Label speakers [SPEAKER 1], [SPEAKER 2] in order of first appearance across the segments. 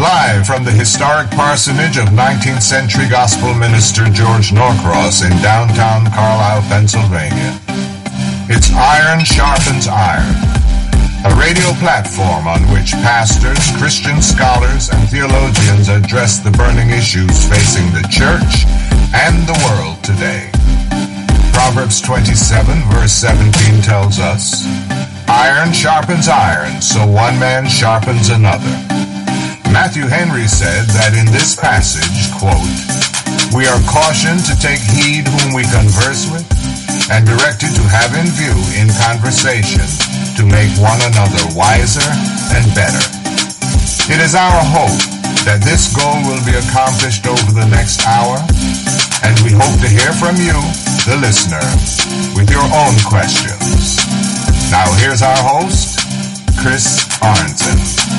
[SPEAKER 1] Live from the historic parsonage of 19th century gospel minister George Norcross in downtown Carlisle, Pennsylvania. It's Iron Sharpens Iron, a radio platform on which pastors, Christian scholars, and theologians address the burning issues facing the church and the world today. Proverbs 27 verse 17 tells us, "Iron sharpens iron, so one man sharpens another." Matthew Henry said that in this passage, quote, "We are cautioned to take heed whom we converse with, and directed to have in view in conversation to make one another wiser and better." It is our hope that this goal will be accomplished over the next hour, and we hope to hear from you, the listener, with your own questions. Now here's our host, Chris Arnzen.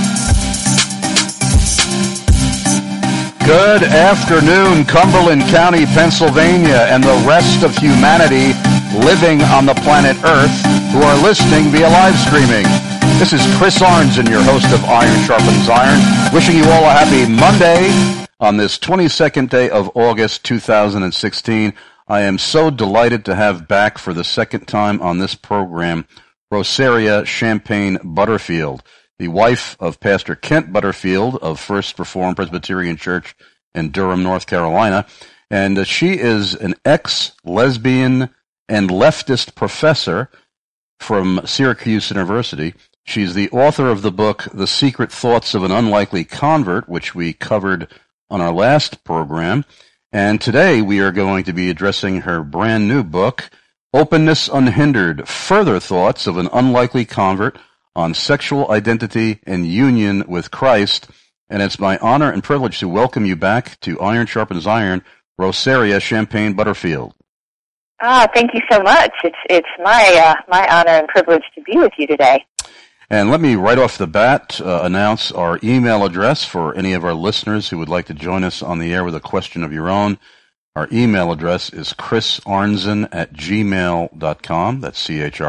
[SPEAKER 2] Good afternoon, Cumberland County, Pennsylvania, and the rest of humanity living on the planet Earth who are listening via live streaming. This is Chris Arnzen, your host of Iron Sharpens Iron, wishing you all a happy Monday on this 22nd day of August 2016. I am so delighted to have back for the second time on this program Rosaria Champagne Butterfield, the wife of Pastor Kent Butterfield of First Reformed Presbyterian Church in Durham, North Carolina. And she is an ex-lesbian and leftist professor from Syracuse University. She's the author of the book, The Secret Thoughts of an Unlikely Convert, which we covered on our last program. And today we are going to be addressing her brand new book, Openness Unhindered, Further Thoughts of an Unlikely Convert on Sexual Identity and Union with Christ. And it's my honor and privilege to welcome you back to Iron Sharpens Iron, Rosaria Champagne Butterfield.
[SPEAKER 3] Thank you so much. It's my honor and privilege to be with you today.
[SPEAKER 2] And let me right off the bat announce our email address for any of our listeners who would like to join us on the air with a question of your own. Our email address is chrisarnzen@gmail.com. That's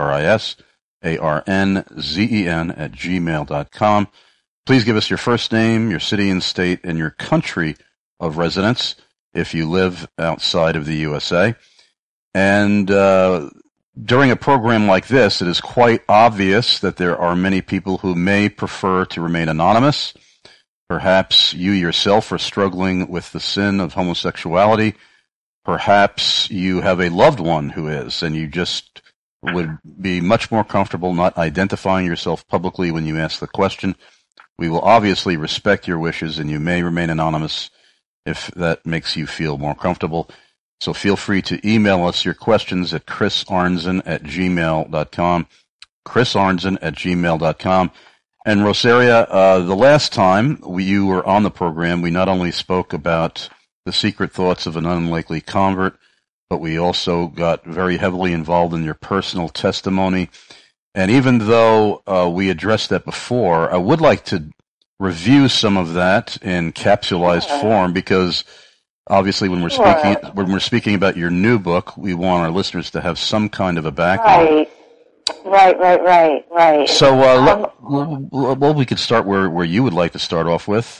[SPEAKER 2] CHRISARNZEN@gmail.com. Please give us your first name, your city and state, and your country of residence if you live outside of the USA. And during a program like this, it is quite obvious that there are many people who may prefer to remain anonymous. Perhaps you yourself are struggling with the sin of homosexuality. Perhaps you have a loved one who is, and you just would be much more comfortable not identifying yourself publicly when you ask the question. We will obviously respect your wishes, and you may remain anonymous if that makes you feel more comfortable. So feel free to email us your questions at chrisarnzen@gmail.com, chrisarnzen@gmail.com. And Rosaria, the last time you were on the program, we not only spoke about the secret thoughts of an unlikely convert, but we also got very heavily involved in your personal testimony. And even though we addressed that before, I would like to review some of that in capsulized form, because obviously when we're speaking about your new book, we want our listeners to have some kind of a background.
[SPEAKER 3] Right.
[SPEAKER 2] So well, we could start where you would like to start off with.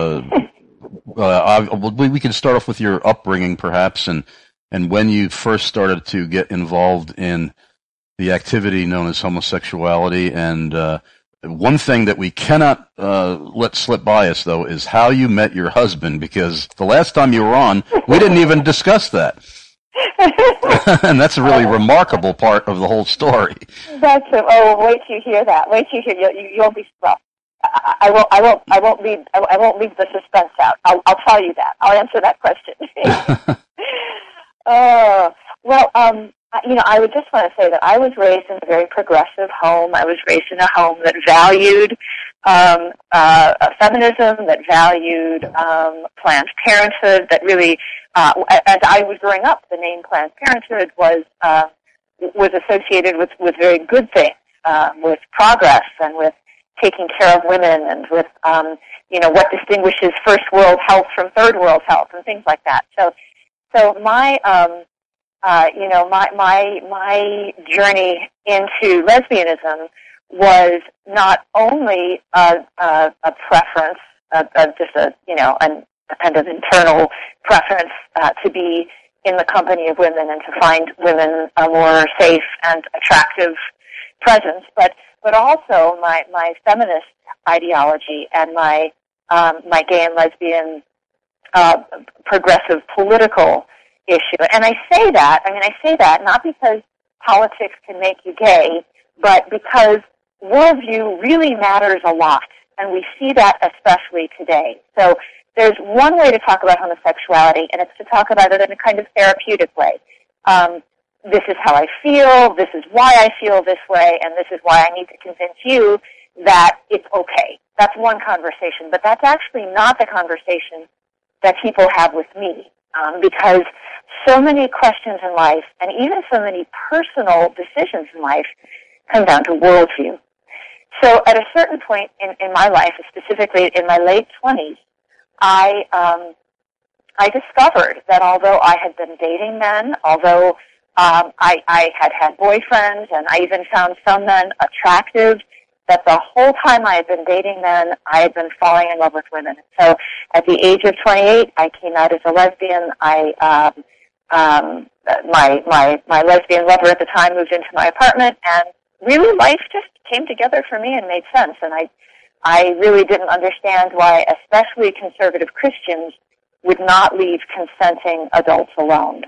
[SPEAKER 2] We can start off with your upbringing, perhaps, and when you first started to get involved in the activity known as homosexuality. And one thing that we cannot let slip by us, though, is how you met your husband, because the last time you were on, we didn't even discuss that. And that's a really remarkable part of the whole story.
[SPEAKER 3] Wait till you hear that. Wait till you hear. You'll be well. I won't leave the suspense out. I'll tell you that. I'll answer that question. I would just want to say that I was raised in a very progressive home. I was raised in a home that valued feminism, that valued Planned Parenthood, that really, as I was growing up, the name Planned Parenthood was associated with very good things, with progress and with taking care of women and with, what distinguishes first world health from third world health and things like that. So my journey into lesbianism was not only a preference a kind of internal preference to be in the company of women and to find women a more safe and attractive presence, but also my feminist ideology and my gay and lesbian progressive political issue. And I say that not because politics can make you gay, but because worldview really matters a lot, and we see that especially today. So there's one way to talk about homosexuality, and it's to talk about it in a kind of therapeutic way. This is how I feel, this is why I feel this way, and this is why I need to convince you that it's okay. That's one conversation, but that's actually not the conversation that people have with me, because so many questions in life, and even so many personal decisions in life, come down to worldview. So at a certain point in my life, specifically in my late 20s, I discovered that although I had been dating men, although I had boyfriends, and I even found some men attractive, that the whole time I had been dating men, I had been falling in love with women. So at the age of 28, I came out as a lesbian. My lesbian lover at the time moved into my apartment, and really life just came together for me and made sense. And I really didn't understand why, especially conservative Christians, would not leave consenting adults alone.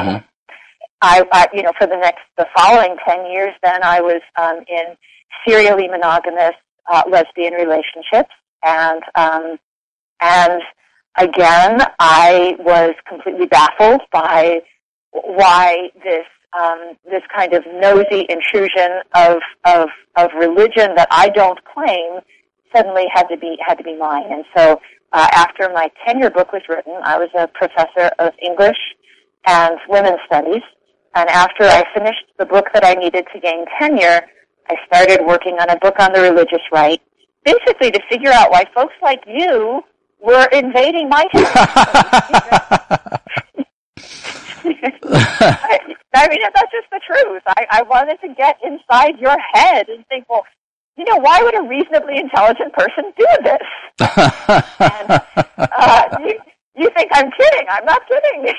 [SPEAKER 3] For the following 10 years, then I was in serially monogamous lesbian relationships, and again, I was completely baffled by why this kind of nosy intrusion of religion that I don't claim suddenly had to be mine. And so after my tenure book was written, I was a professor of English and women's studies, and after I finished the book that I needed to gain tenure, I started working on a book on the religious right, basically to figure out why folks like you were invading my territory. I mean, that's just the truth. I wanted to get inside your head and think, well, why would a reasonably intelligent person do this? And you think I'm kidding. I'm not kidding.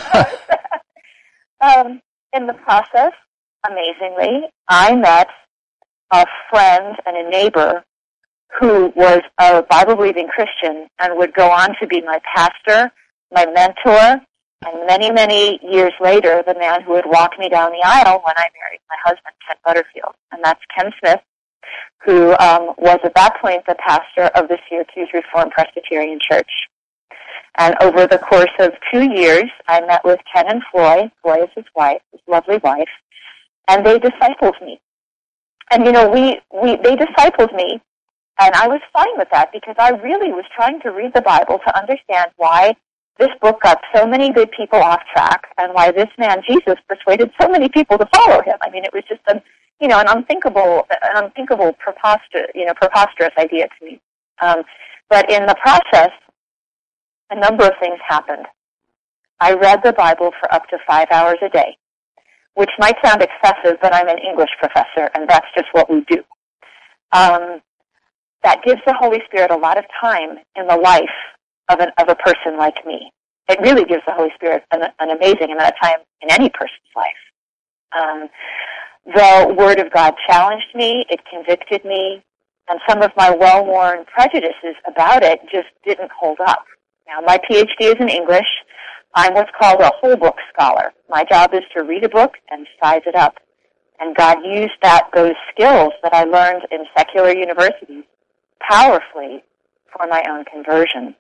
[SPEAKER 3] In the process, amazingly, I met a friend and a neighbor who was a Bible-believing Christian and would go on to be my pastor, my mentor, and many, many years later, the man who would walk me down the aisle when I married my husband, Ken Butterfield. And that's Ken Smith, who was at that point the pastor of the Syracuse Reformed Presbyterian Church. And over the course of 2 years, I met with Ken and Floy. Floy is his wife, his lovely wife, and they discipled me. And, they discipled me, and I was fine with that because I really was trying to read the Bible to understand why this book got so many good people off track and why this man, Jesus, persuaded so many people to follow him. I mean, it was just an unthinkable, preposterous idea to me. But in the process, a number of things happened. I read the Bible for up to 5 hours a day, which might sound excessive, but I'm an English professor, and that's just what we do. That gives the Holy Spirit a lot of time in the life of a person like me. It really gives the Holy Spirit an amazing amount of time in any person's life. The Word of God challenged me, it convicted me, and some of my well-worn prejudices about it just didn't hold up. Now, my PhD is in English. I'm what's called a whole book scholar. My job is to read a book and size it up. And God used those skills that I learned in secular universities powerfully for my own conversion.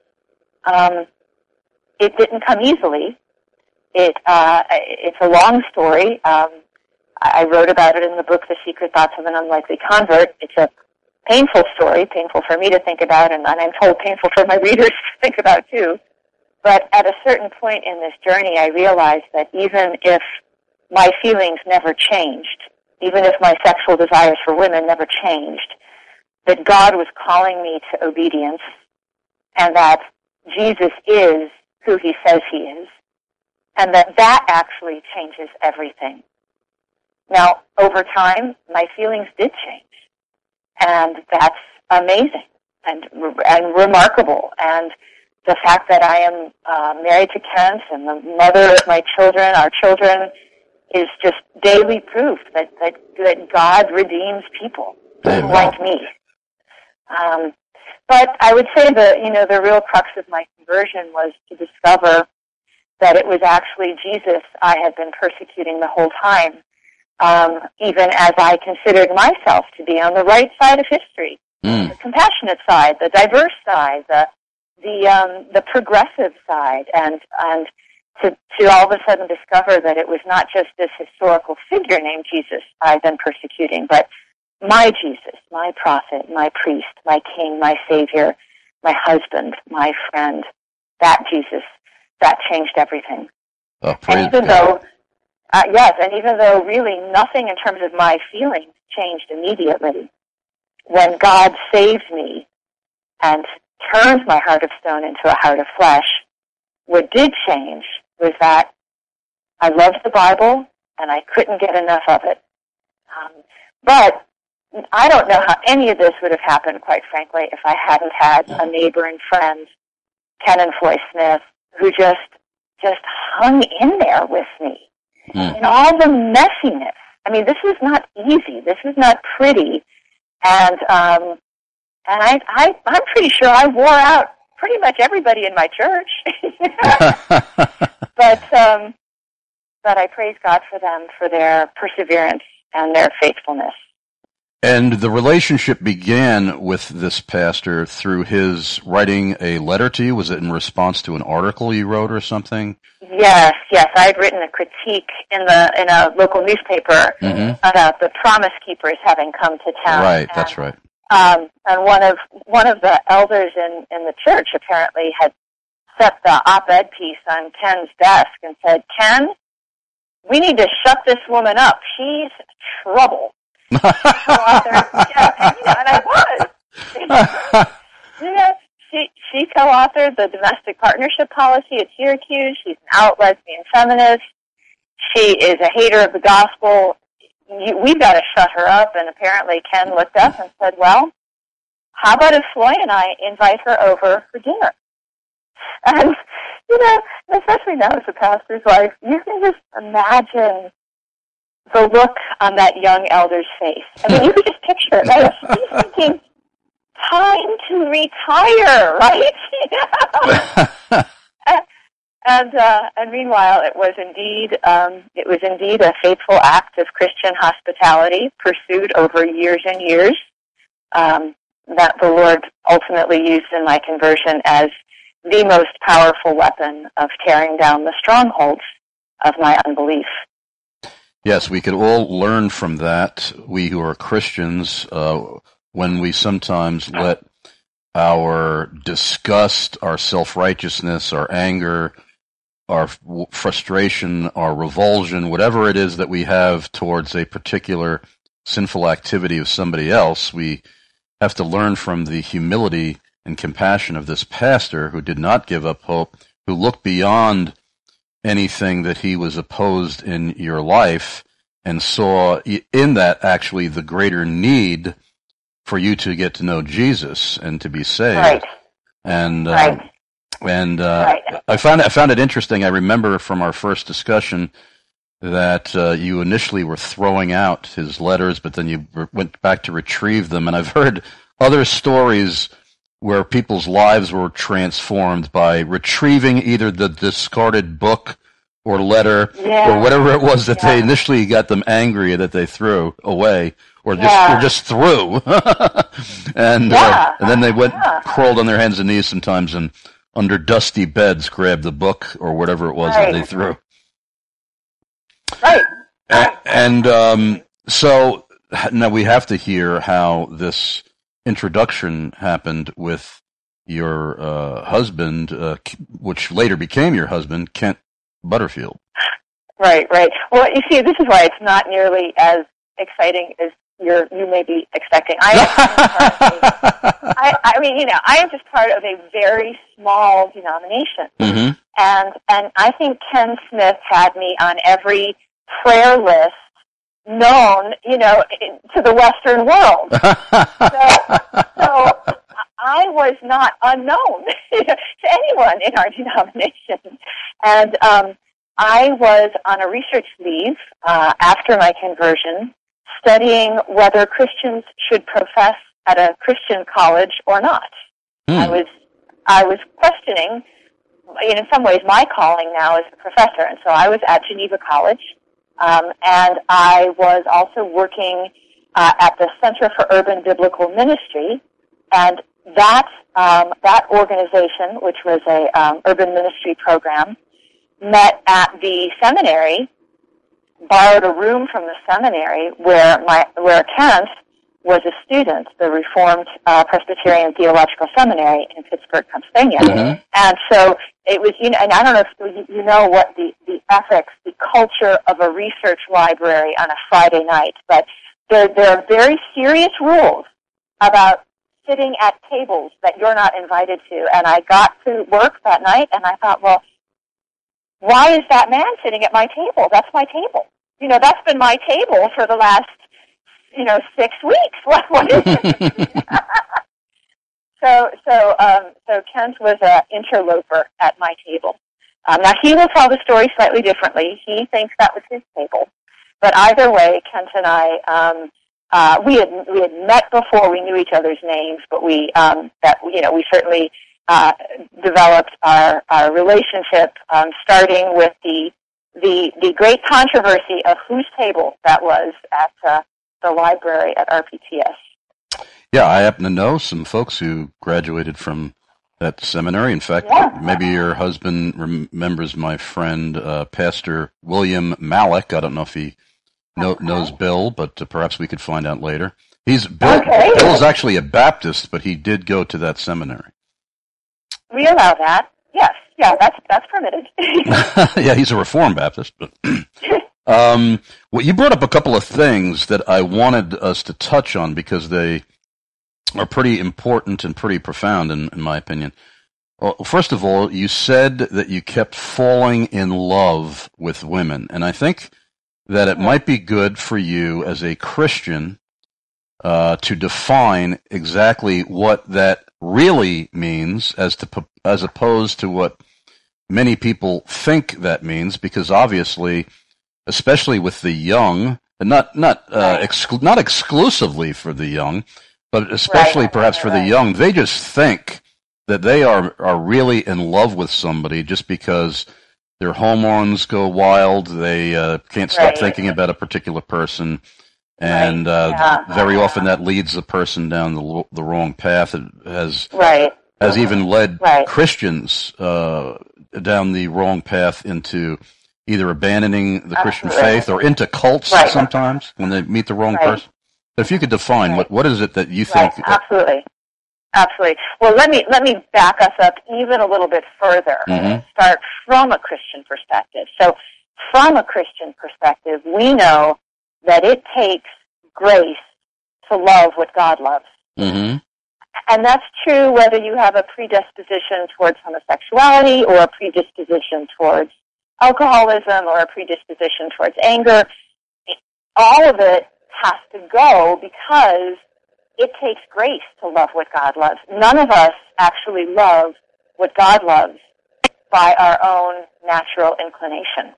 [SPEAKER 3] It didn't come easily. It's a long story. I wrote about it in the book, The Secret Thoughts of an Unlikely Convert. It's a painful story, painful for me to think about, and I'm told painful for my readers to think about too. But at a certain point in this journey, I realized that even if my feelings never changed, even if my sexual desires for women never changed, that God was calling me to obedience, and that Jesus is who he says he is, and that actually changes everything. Now, over time, my feelings did change, and that's amazing. remarkable. And the fact that I am married to Kent and the mother of my children, our children, is just daily proof that God redeems people like me. But I would say the real crux of my conversion was to discover that it was actually Jesus I had been persecuting the whole time, even as I considered myself to be on the right side of history, the compassionate side, the diverse side, the progressive side, and to all of a sudden discover that it was not just this historical figure named Jesus I'd been persecuting, but my Jesus, my prophet, my priest, my king, my savior, my husband, my friend, that Jesus, that changed everything.
[SPEAKER 2] Oh,
[SPEAKER 3] and even though, and even though really nothing in terms of my feelings changed immediately, when God saved me and turned my heart of stone into a heart of flesh, what did change was that I loved the Bible and I couldn't get enough of it. But I don't know how any of this would have happened, quite frankly, if I hadn't had a neighbor and friend, Ken and Floy Smith, who just hung in there with me in all the messiness. I mean, this was not easy. This was not pretty, and I'm pretty sure I wore out pretty much everybody in my church. But I praise God for them, for their perseverance and their faithfulness.
[SPEAKER 2] And the relationship began with this pastor through his writing a letter to you. Was it in response to an article you wrote or something?
[SPEAKER 3] Yes. I had written a critique in a local newspaper about the Promise Keepers having come to town.
[SPEAKER 2] Right, that's right.
[SPEAKER 3] And one of the elders in the church apparently had set the op-ed piece on Ken's desk and said, "Ken, we need to shut this woman up. She's trouble." And I was. She co-authored the domestic partnership policy at Syracuse. She's an out lesbian feminist. She is a hater of the gospel. We've got to shut her up. And apparently Ken looked up and said, "Well, how about if Floy and I invite her over for dinner?" And, especially now as a pastor's wife, you can just imagine the look on that young elder's face. I mean, you could just picture it, right? He's thinking, time to retire, right? And meanwhile, it was indeed a faithful act of Christian hospitality pursued over years and years that the Lord ultimately used in my conversion as the most powerful weapon of tearing down the strongholds of my unbelief.
[SPEAKER 2] Yes, we could all learn from that, we who are Christians, when we sometimes let our disgust, our self-righteousness, our anger, our frustration, our revulsion, whatever it is that we have towards a particular sinful activity of somebody else, we have to learn from the humility and compassion of this pastor who did not give up hope, who looked beyond anything that he was opposed in your life and saw in that actually the greater need for you to get to know Jesus and to be saved.
[SPEAKER 3] Right.
[SPEAKER 2] And
[SPEAKER 3] right.
[SPEAKER 2] I found it interesting. I remember from our first discussion that you initially were throwing out his letters, but then you went back to retrieve them. And I've heard other stories where people's lives were transformed by retrieving either the discarded book or letter or whatever it was that they initially got them angry that they threw away or just threw. And then they crawled on their hands and knees sometimes and under dusty beds grabbed the book or whatever it was that they threw.
[SPEAKER 3] Right.
[SPEAKER 2] And so now we have to hear how this introduction happened with your husband, which later became your husband, Kent Butterfield. Right.
[SPEAKER 3] Well, you see, this is why it's not nearly as exciting as you may be expecting. I am just part of a very small denomination, and I think Ken Smith had me on every prayer list known, to the Western world. So I was not unknown to anyone in our denomination. And I was on a research leave after my conversion, studying whether Christians should profess at a Christian college or not. I was questioning, in some ways, my calling now as a professor. And so I was at Geneva College, and I was also working at the Center for Urban Biblical Ministry, and that organization, which was a urban ministry program, met at the seminary, borrowed a room from the seminary where Kent was a student, the Reformed Presbyterian Theological Seminary in Pittsburgh, Pennsylvania.
[SPEAKER 2] Mm-hmm.
[SPEAKER 3] And so it was, and I don't know if you know what the ethics, the culture of a research library on a Friday night, but there are very serious rules about sitting at tables that you're not invited to. And I got to work that night, and I thought, well, why is that man sitting at my table? That's my table. That's been my table for the last 6 weeks. What is it? So Kent was an interloper at my table. Now he will tell the story slightly differently. He thinks that was his table, but either way, Kent and I, we had met before. We knew each other's names, but we certainly developed our relationship, starting with the great controversy of whose table that was at the library at RPTS.
[SPEAKER 2] Yeah, I happen to know some folks who graduated from that seminary. In fact, maybe your husband remembers my friend, Pastor William Malik. I don't know if he knows Bill, but perhaps we could find out later. Bill's actually a Baptist, but he did go to that seminary.
[SPEAKER 3] We allow that. Yes, yeah, that's permitted.
[SPEAKER 2] Yeah, he's a Reformed Baptist, but well, you brought up a couple of things that I wanted us to touch on because they are pretty important and pretty profound, in my opinion. Well, first of all, you said that you kept falling in love with women, and I think that it might be good for you as a Christian to define exactly what that really means, as opposed to what many people think that means, because obviously, especially with the young, and not exclusively for the young, but especially perhaps for the young, they just think that they are really in love with somebody just because their hormones go wild. They can't stop thinking about a particular person, and very often that leads the person down the wrong path. It has even led Christians down the wrong path into either abandoning the Christian faith or into cults sometimes when they meet the wrong person. But if you could define what is it that you think?
[SPEAKER 3] Absolutely. Well, let me back us up even a little bit further and start from a Christian perspective. So, from a Christian perspective, we know that it takes grace to love what God loves. Mm-hmm. And that's true whether you have a predisposition towards homosexuality or a predisposition towards alcoholism or a predisposition towards anger. All of it has to go because it takes grace to love what God loves. None of us actually love what God loves by our own natural inclination.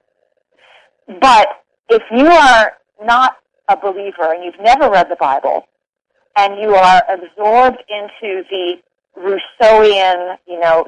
[SPEAKER 3] But if you are not a believer and you've never read the Bible and you are absorbed into the Rousseauian,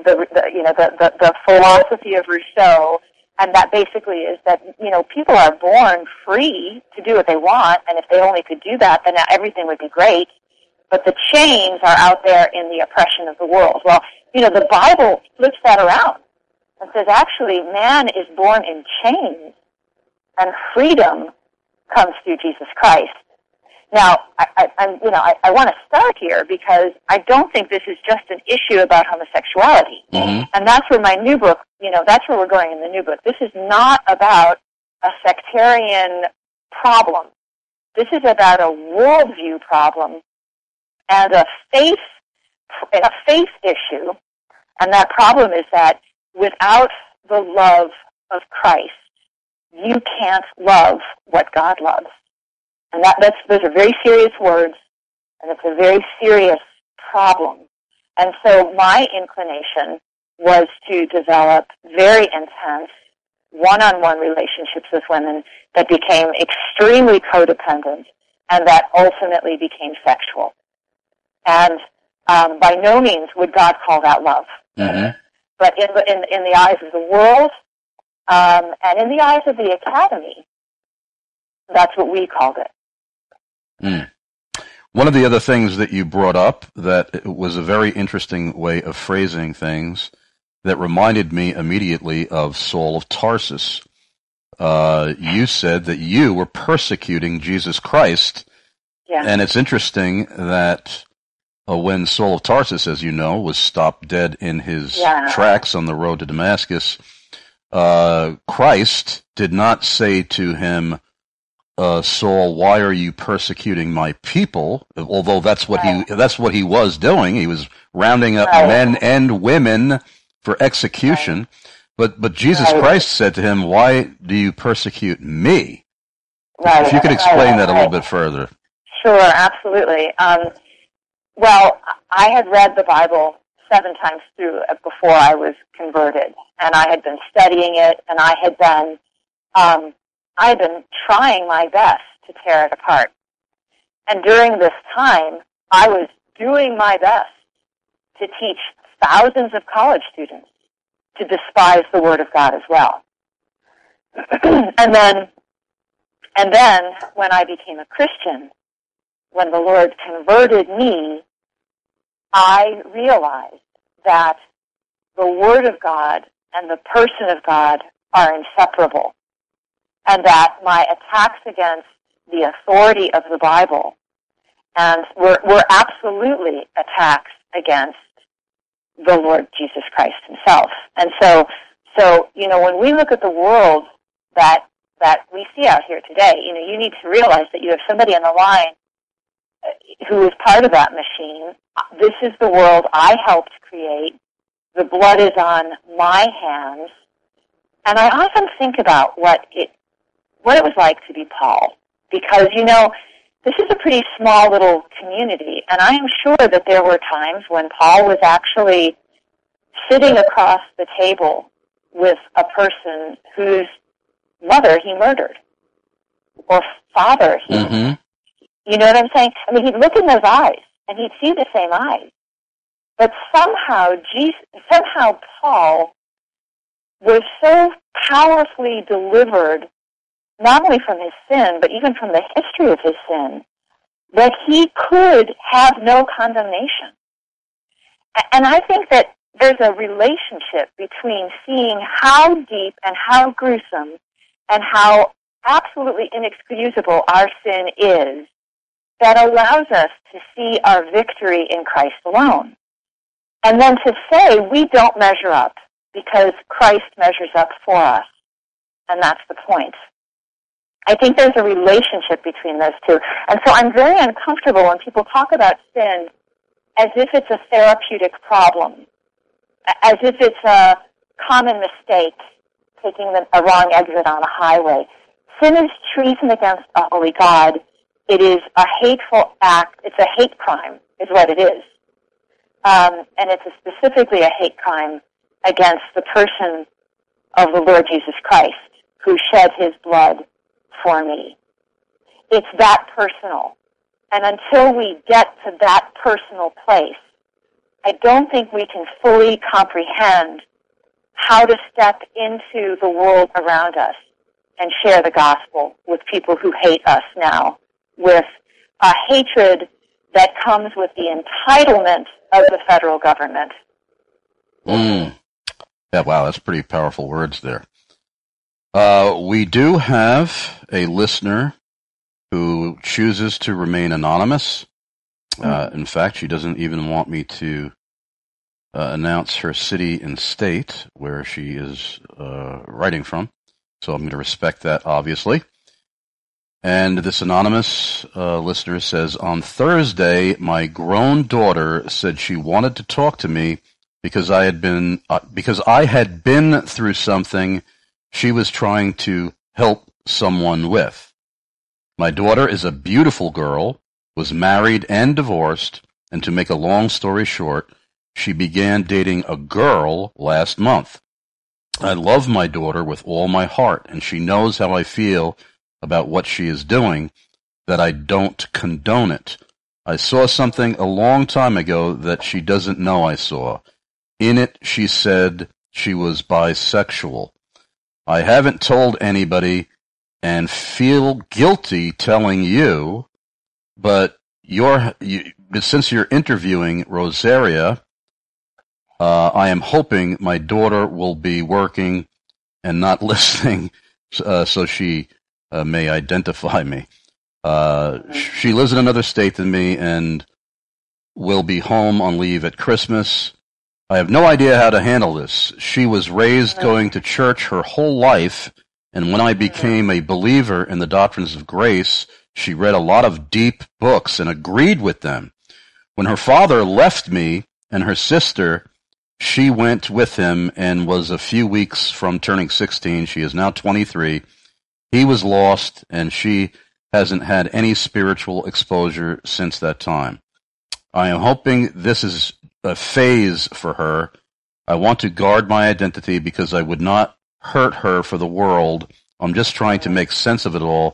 [SPEAKER 3] the philosophy of Rousseau, and that basically is that, people are born free to do what they want, and if they only could do that, then everything would be great. But the chains are out there in the oppression of the world. Well, the Bible flips that around and says, actually, man is born in chains, and freedom comes through Jesus Christ. Now, I want to start here because I don't think this is just an issue about homosexuality. Mm-hmm. And that's where my new book, that's where we're going in the new book. This is not about a sectarian problem. This is about a worldview problem and a faith issue. And that problem is that without the love of Christ, you can't love what God loves. And those are very serious words, and it's a very serious problem. And so my inclination was to develop very intense one-on-one relationships with women that became extremely codependent and that ultimately became sexual. And by no means would God call that love.
[SPEAKER 2] Mm-hmm.
[SPEAKER 3] But in the eyes of the world and in the eyes of the academy, that's what we called it.
[SPEAKER 2] Mm. One of the other things that you brought up that was a very interesting way of phrasing things that reminded me immediately of Saul of Tarsus. You said that you were persecuting Jesus Christ.
[SPEAKER 3] Yeah.
[SPEAKER 2] And it's interesting that when Saul of Tarsus, as you know, was stopped dead in his tracks on the road to Damascus, Christ did not say to him, Saul, why are you persecuting my people? Although that's what he was doing. He was rounding up men and women for execution. But Jesus Christ said to him, why do you persecute me? If you could explain that a little bit further.
[SPEAKER 3] Sure, absolutely. Well, I had read the Bible 7 times through before I was converted, and I had been studying it, and I had been trying my best to tear it apart. And during this time, I was doing my best to teach thousands of college students to despise the Word of God as well. And then when I became a Christian, when the Lord converted me, I realized that the Word of God and the person of God are inseparable, and that my attacks against the authority of the Bible and were absolutely attacks against the Lord Jesus Christ himself. And so when we look at the world that we see out here today, you need to realize that you have somebody on the line who is part of that machine. This is the world I helped create. The blood is on my hands. And I often think about what it was like to be Paul. Because, this is a pretty small little community, and I am sure that there were times when Paul was actually sitting across the table with a person whose mother he murdered, or father he murdered. You know what I'm saying? I mean, he'd look in those eyes, and he'd see the same eyes. But somehow Paul was so powerfully delivered, not only from his sin, but even from the history of his sin, that he could have no condemnation. And I think that there's a relationship between seeing how deep and how gruesome and how absolutely inexcusable our sin is that allows us to see our victory in Christ alone. And then to say we don't measure up because Christ measures up for us. And that's the point. I think there's a relationship between those two. And so I'm very uncomfortable when people talk about sin as if it's a therapeutic problem, as if it's a common mistake, taking a wrong exit on a highway. Sin is treason against a holy God. It is a hateful act. It's a hate crime is what it is. And it's specifically a hate crime against the person of the Lord Jesus Christ, who shed his blood for me. It's that personal. And until we get to that personal place, I don't think we can fully comprehend how to step into the world around us and share the gospel with people who hate us now, with a hatred that comes with the entitlement of the federal government.
[SPEAKER 2] Yeah, wow, that's pretty powerful words there. We do have a listener who chooses to remain anonymous. In fact, she doesn't even want me to announce her city and state where she is writing from. So I'm going to respect that, obviously. And this anonymous listener says, on Thursday, my grown daughter said she wanted to talk to me because I had been through something she was trying to help someone with. My daughter is a beautiful girl, was married and divorced, and to make a long story short, she began dating a girl last month. I love my daughter with all my heart, and she knows how I feel about what she is doing, that I don't condone it. I saw something a long time ago that she doesn't know I saw. In it, she said she was bisexual. I haven't told anybody and feel guilty telling you, but since you're interviewing Rosaria, I am hoping my daughter will be working and not listening, so she may identify me. She lives in another state than me and will be home on leave at Christmas. I have no idea how to handle this. She was raised going to church her whole life, and when I became a believer in the doctrines of grace, she read a lot of deep books and agreed with them. When her father left me and her sister, she went with him and was a few weeks from turning 16. She is now 23. He was lost, and she hasn't had any spiritual exposure since that time. I am hoping this is a phase for her. I want to guard my identity because I would not hurt her for the world. I'm just trying to make sense of it all.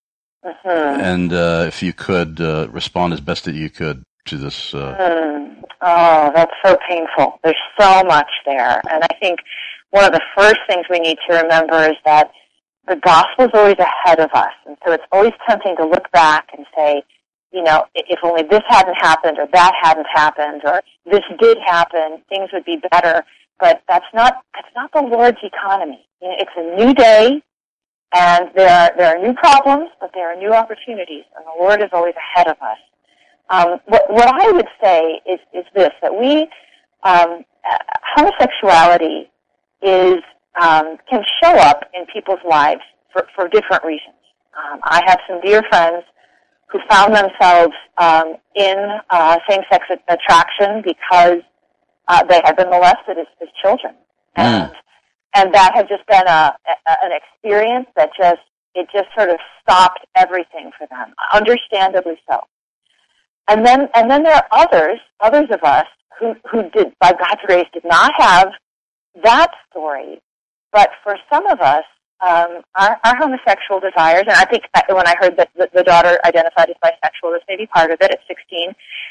[SPEAKER 2] And if you could respond as best that you could to this.
[SPEAKER 3] Oh, that's so painful. There's so much there. And I think one of the first things we need to remember is that the gospel is always ahead of us. And so it's always tempting to look back and say, you know, if only this hadn't happened or that hadn't happened or this did happen, things would be better. But that's not the Lord's economy. You know, it's a new day, and there are new problems, but there are new opportunities, and the Lord is always ahead of us. What I would say is this, that we homosexuality can show up in people's lives for different reasons. I have some dear friends who found themselves in same-sex attraction because they had been molested as children, and that had just been an experience that just sort of stopped everything for them, understandably so. And then there are others of us who did, by God's grace, did not have that story. But for some of us, our homosexual desires, and I think when I heard that the daughter identified as bisexual, this may be part of it at 16,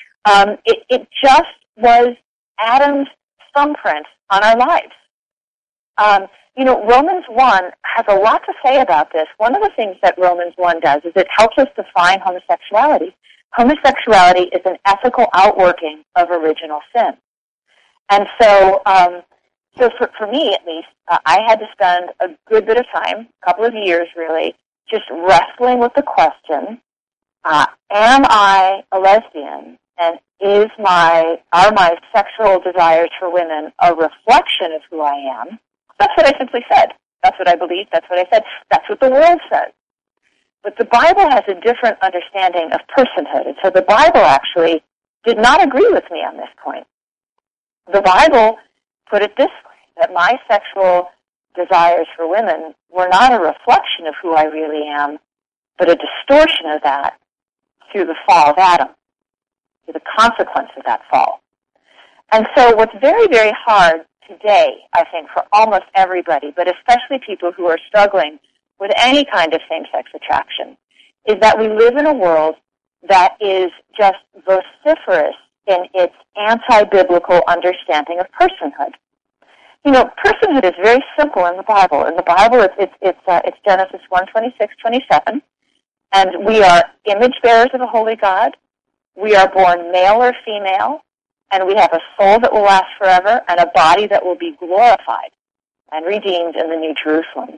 [SPEAKER 3] it just was Adam's thumbprint on our lives. Romans 1 has a lot to say about this. One of the things that Romans 1 does is it helps us define homosexuality. Homosexuality is an ethical outworking of original sin. And so for me, at least, I had to spend a good bit of time, a couple of years really, just wrestling with the question, am I a lesbian? And are my sexual desires for women a reflection of who I am? That's what I simply said. That's what I believe. That's what I said. That's what the world says. But the Bible has a different understanding of personhood. And so the Bible actually did not agree with me on this point. The Bible put it this way, that my sexual desires for women were not a reflection of who I really am, but a distortion of that through the fall of Adam, through the consequence of that fall. And so what's very, very hard today, I think, for almost everybody, but especially people who are struggling with any kind of same-sex attraction, is that we live in a world that is just vociferous in its anti-biblical understanding of personhood. You know, personhood is very simple in the Bible. In the Bible, it's Genesis 1:26-27, and we are image bearers of a holy God. We are born male or female, and we have a soul that will last forever and a body that will be glorified and redeemed in the New Jerusalem.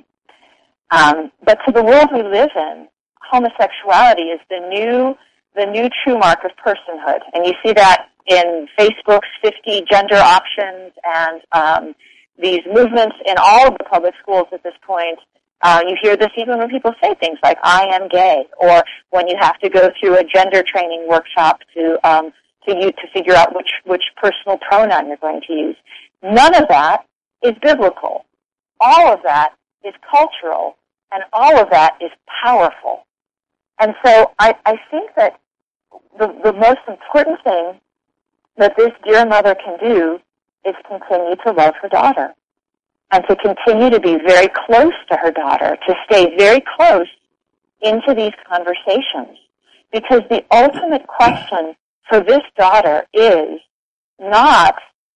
[SPEAKER 3] But to the world we live in, homosexuality is the new true mark of personhood, and you see that in Facebook's 50 gender options and these movements in all of the public schools at this point. You hear this even when people say things like "I am gay," or when you have to go through a gender training workshop to figure out which personal pronoun you're going to use. None of that is biblical. All of that is cultural, and all of that is powerful. And so I think that the most important thing that this dear mother can do is continue to love her daughter and to continue to be very close to her daughter, to stay very close into these conversations. Because the ultimate question for this daughter is not,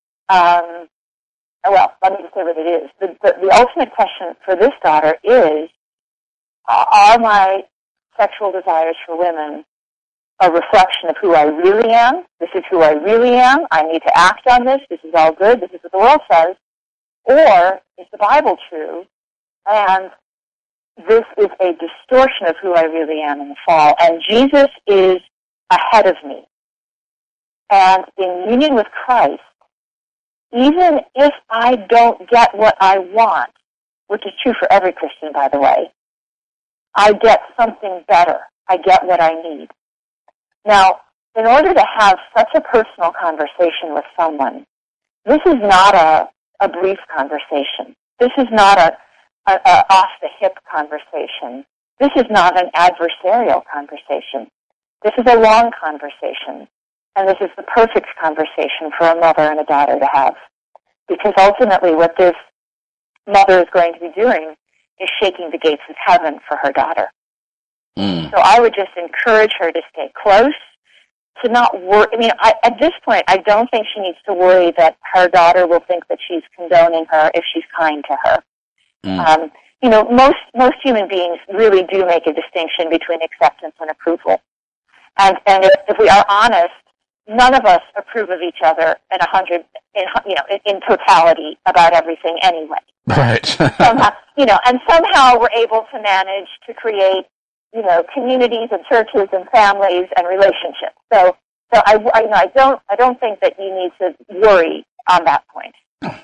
[SPEAKER 3] well, let me just say what it is. The ultimate question for this daughter is, are my sexual desires for women a reflection of who I really am? This is who I really am. I need to act on this. This is all good. This is what the world says. Or is the Bible true? And this is a distortion of who I really am in the fall. And Jesus is ahead of me. And in union with Christ, even if I don't get what I want, which is true for every Christian, by the way, I get something better. I get what I need. Now, in order to have such a personal conversation with someone, this is not a brief conversation. This is not a off-the-hip conversation. This is not an adversarial conversation. This is a long conversation. And this is the perfect conversation for a mother and a daughter to have. Because ultimately what this mother is going to be doing is shaking the gates of heaven for her daughter. So I would just encourage her to stay close, to not worry. I mean, at this point, I don't think she needs to worry that her daughter will think that she's condoning her if she's kind to her. You know, most human beings really do make a distinction between acceptance and approval. And if we are honest, none of us approve of each other in totality about everything anyway.
[SPEAKER 2] Right.
[SPEAKER 3] Somehow, and somehow we're able to manage to create, communities and churches and families and relationships. So I don't think that you need to worry on that point.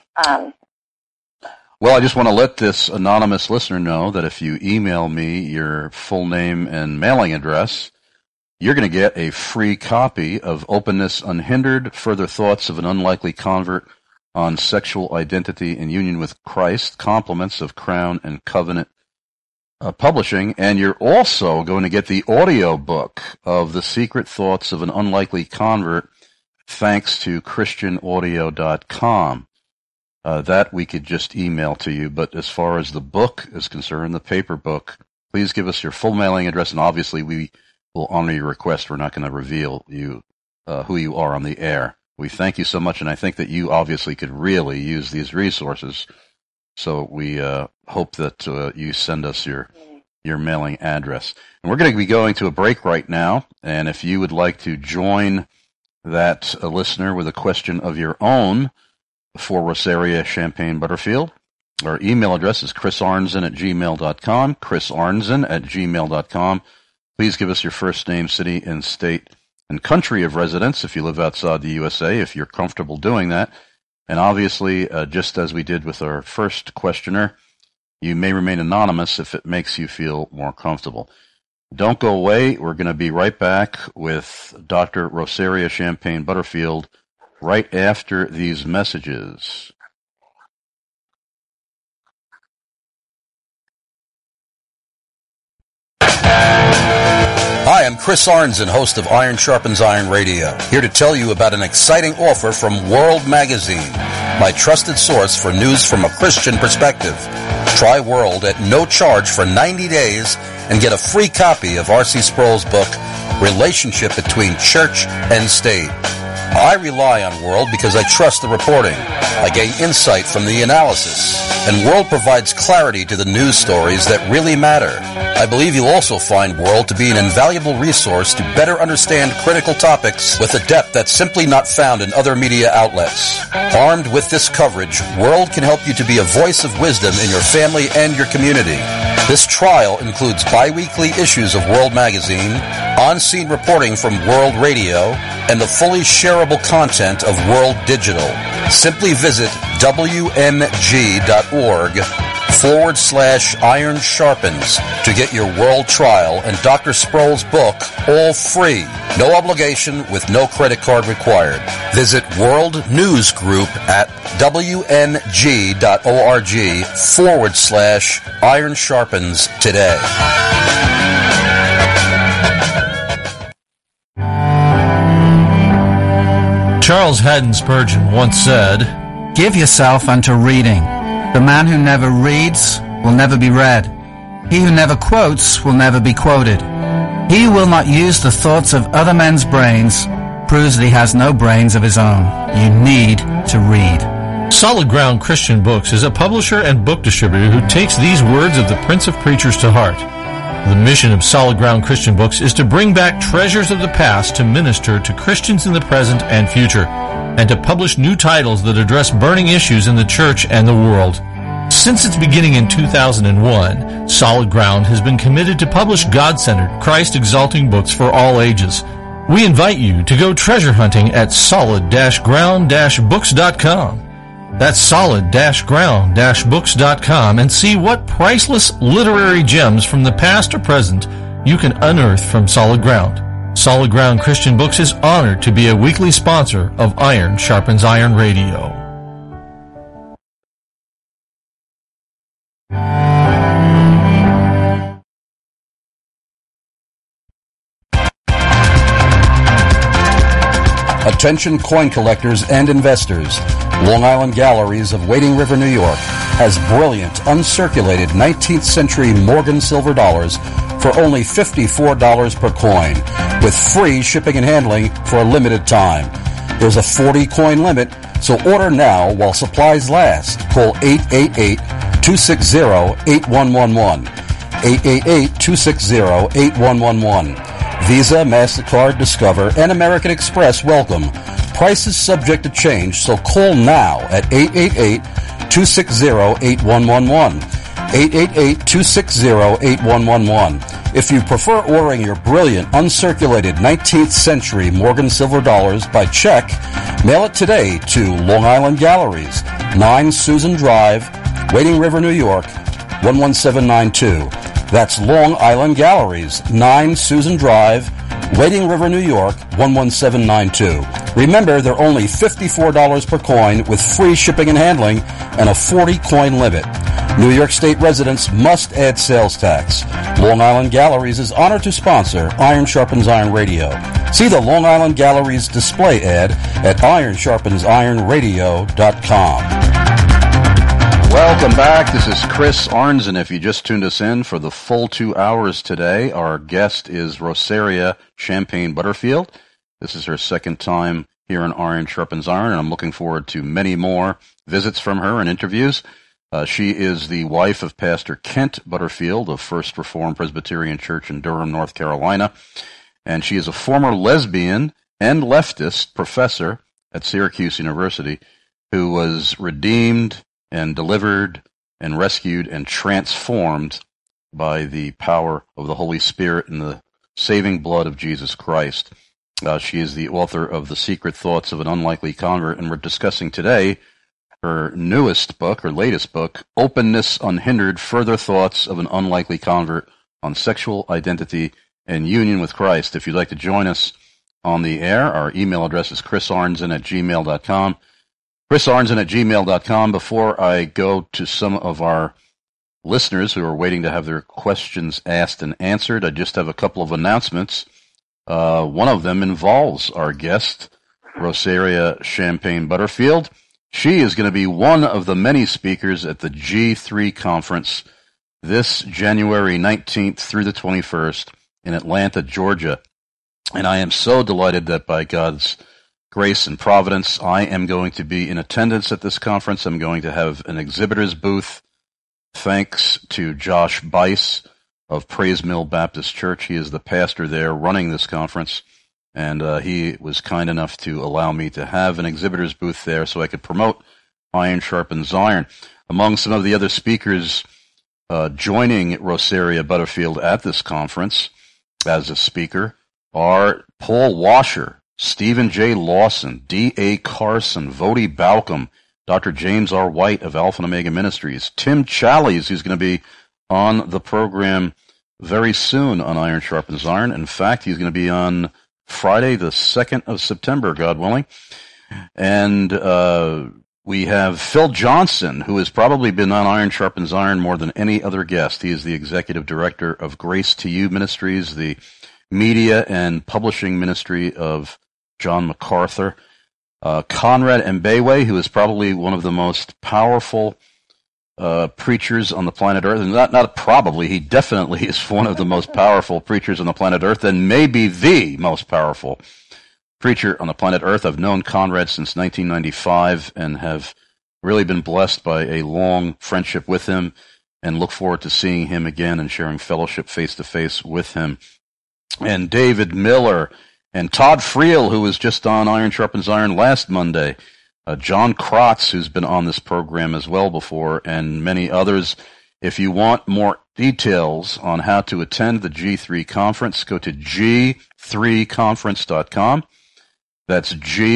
[SPEAKER 2] Well, I just want to let this anonymous listener know that if you email me your full name and mailing address, you're going to get a free copy of Openness Unhindered, Further Thoughts of an Unlikely Convert on Sexual Identity in Union with Christ, compliments of Crown and Covenant Publishing. And you're also going to get the audio book of The Secret Thoughts of an Unlikely Convert, thanks to ChristianAudio.com. That we could just email to you. But as far as the book is concerned, the paper book, please give us your full mailing address, and obviously we will honor your request. We're not going to reveal who you are on the air. We thank you so much, and I think that you obviously could really use these resources. So we hope that you send us your mailing address. And we're going to be going to a break right now, and if you would like to join that listener with a question of your own for Rosaria Champagne Butterfield, our email address is chrisarnzen@gmail.com, chrisarnzen@gmail.com. Please give us your first name, city, and state, and country of residence if you live outside the USA, if you're comfortable doing that. And obviously, just as we did with our first questioner, you may remain anonymous if it makes you feel more comfortable. Don't go away. We're going to be right back with Dr. Rosaria Champagne Butterfield right after these messages.
[SPEAKER 4] Hi, I'm Chris Arnzen, host of Iron Sharpens Iron Radio, here to tell you about an exciting offer from World Magazine, my trusted source for news from a Christian perspective. Try World at no charge for 90 days and get a free copy of R.C. Sproul's book, Relationship Between Church and State. I rely on World because I trust the reporting. I gain insight from the analysis, and World provides clarity to the news stories that really matter. I believe you'll also find World to be an invaluable resource to better understand critical topics with a depth that's simply not found in other media outlets. Armed with this coverage, World can help you to be a voice of wisdom in your family and your community. This trial includes bi-weekly issues of World Magazine, on-scene reporting from World Radio, and the fully shareable content of World Digital. Simply visit WMG.org/Iron Sharpens to get your World trial and Dr. Sproul's book all free. No obligation with no credit card required. Visit World News Group at WNG.org/Iron Sharpens today.
[SPEAKER 5] Charles Haddon Spurgeon once said,
[SPEAKER 6] "Give yourself unto reading. The man who never reads will never be read. He who never quotes will never be quoted. He who will not use the thoughts of other men's brains proves that he has no brains of his own. You need to read."
[SPEAKER 5] Solid Ground Christian Books is a publisher and book distributor who takes these words of the Prince of Preachers to heart. The mission of Solid Ground Christian Books is to bring back treasures of the past to minister to Christians in the present and future, and to publish new titles that address burning issues in the church and the world. Since its beginning in 2001, Solid Ground has been committed to publish God-centered, Christ-exalting books for all ages. We invite you to go treasure hunting at solid-ground-books.com. That's solid-ground-books.com, and see what priceless literary gems from the past or present you can unearth from Solid Ground. Solid Ground Christian Books is honored to be a weekly sponsor of Iron Sharpens Iron Radio.
[SPEAKER 4] Attention coin collectors and investors. Long Island Galleries of Wading River, New York has brilliant uncirculated 19th century Morgan silver dollars for only $54 per coin, with free shipping and handling for a limited time. There's a 40 coin limit, so order now while supplies last. Call 888-260-8111. 888-260-8111. Visa, MasterCard, Discover, and American Express welcome. Price is subject to change, so call now at 888-260-8111. 888-260-8111. If you prefer ordering your brilliant, uncirculated 19th century Morgan silver dollars by check, mail it today to Long Island Galleries, 9 Susan Drive, Wading River, New York, 11792. That's Long Island Galleries, 9 Susan Drive, Wading River, New York, 11792. Remember, they're only $54 per coin with free shipping and handling and a 40 coin limit. New York State residents must add sales tax. Long Island Galleries is honored to sponsor Iron Sharpens Iron Radio. See the Long Island Galleries display ad at ironsharpensironradio.com.
[SPEAKER 2] Welcome back. This is Chris Arnzen. If you just tuned us in for the full 2 hours today, our guest is Rosaria Champagne Butterfield. This is her second time here on Iron Sharpens Iron, and I'm looking forward to many more visits from her and interviews. She is the wife of Pastor Kent Butterfield of First Reformed Presbyterian Church in Durham, North Carolina, and she is a former lesbian and leftist professor at Syracuse University who was redeemed and delivered and rescued and transformed by the power of the Holy Spirit and the saving blood of Jesus Christ. She is the author of The Secret Thoughts of an Unlikely Convert, and we're discussing today her newest book, her latest book, Openness Unhindered, Further Thoughts of an Unlikely Convert on Sexual Identity and Union with Christ. If you'd like to join us on the air, our email address is chrisarnzen@gmail.com. chrisarnzen@gmail.com. Before I go to some of our listeners who are waiting to have their questions asked and answered, I just have a couple of announcements. One of them involves our guest, Rosaria Champagne Butterfield. She is going to be one of the many speakers at the G3 conference this January 19th through the 21st in Atlanta, Georgia. And I am so delighted that by God's grace and providence, I am going to be in attendance at this conference. I'm going to have an exhibitor's booth. Thanks to Josh Bice of Praise Mill Baptist Church. He is the pastor there running this conference, and he was kind enough to allow me to have an exhibitor's booth there so I could promote Iron Sharpens Iron. Among some of the other speakers joining Rosaria Butterfield at this conference as a speaker are Paul Washer, Stephen J. Lawson, D.A. Carson, Vodi Balcom, Dr. James R. White of Alpha and Omega Ministries, Tim Challies, who's going to be on the program very soon on Iron Sharpens Iron. In fact, he's going to be on Friday, the 2nd of September, God willing. And we have Phil Johnson, who has probably been on Iron Sharpens Iron more than any other guest. He is the executive director of Grace to You Ministries, the media and publishing ministry of John MacArthur. Conrad Mbewe, who is probably one of the most powerful preachers on the planet Earth, and not probably, he definitely is one of the most powerful preachers on the planet Earth, and maybe the most powerful preacher on the planet Earth. I've known Conrad since 1995 and have really been blessed by a long friendship with him and look forward to seeing him again and sharing fellowship face-to-face with him. And David Miller and Todd Friel, who was just on Iron Sharpens Iron last Monday, John Kratz, who's been on this program as well before, and many others. If you want more details on how to attend the G3 conference, go to g3conference.com. That's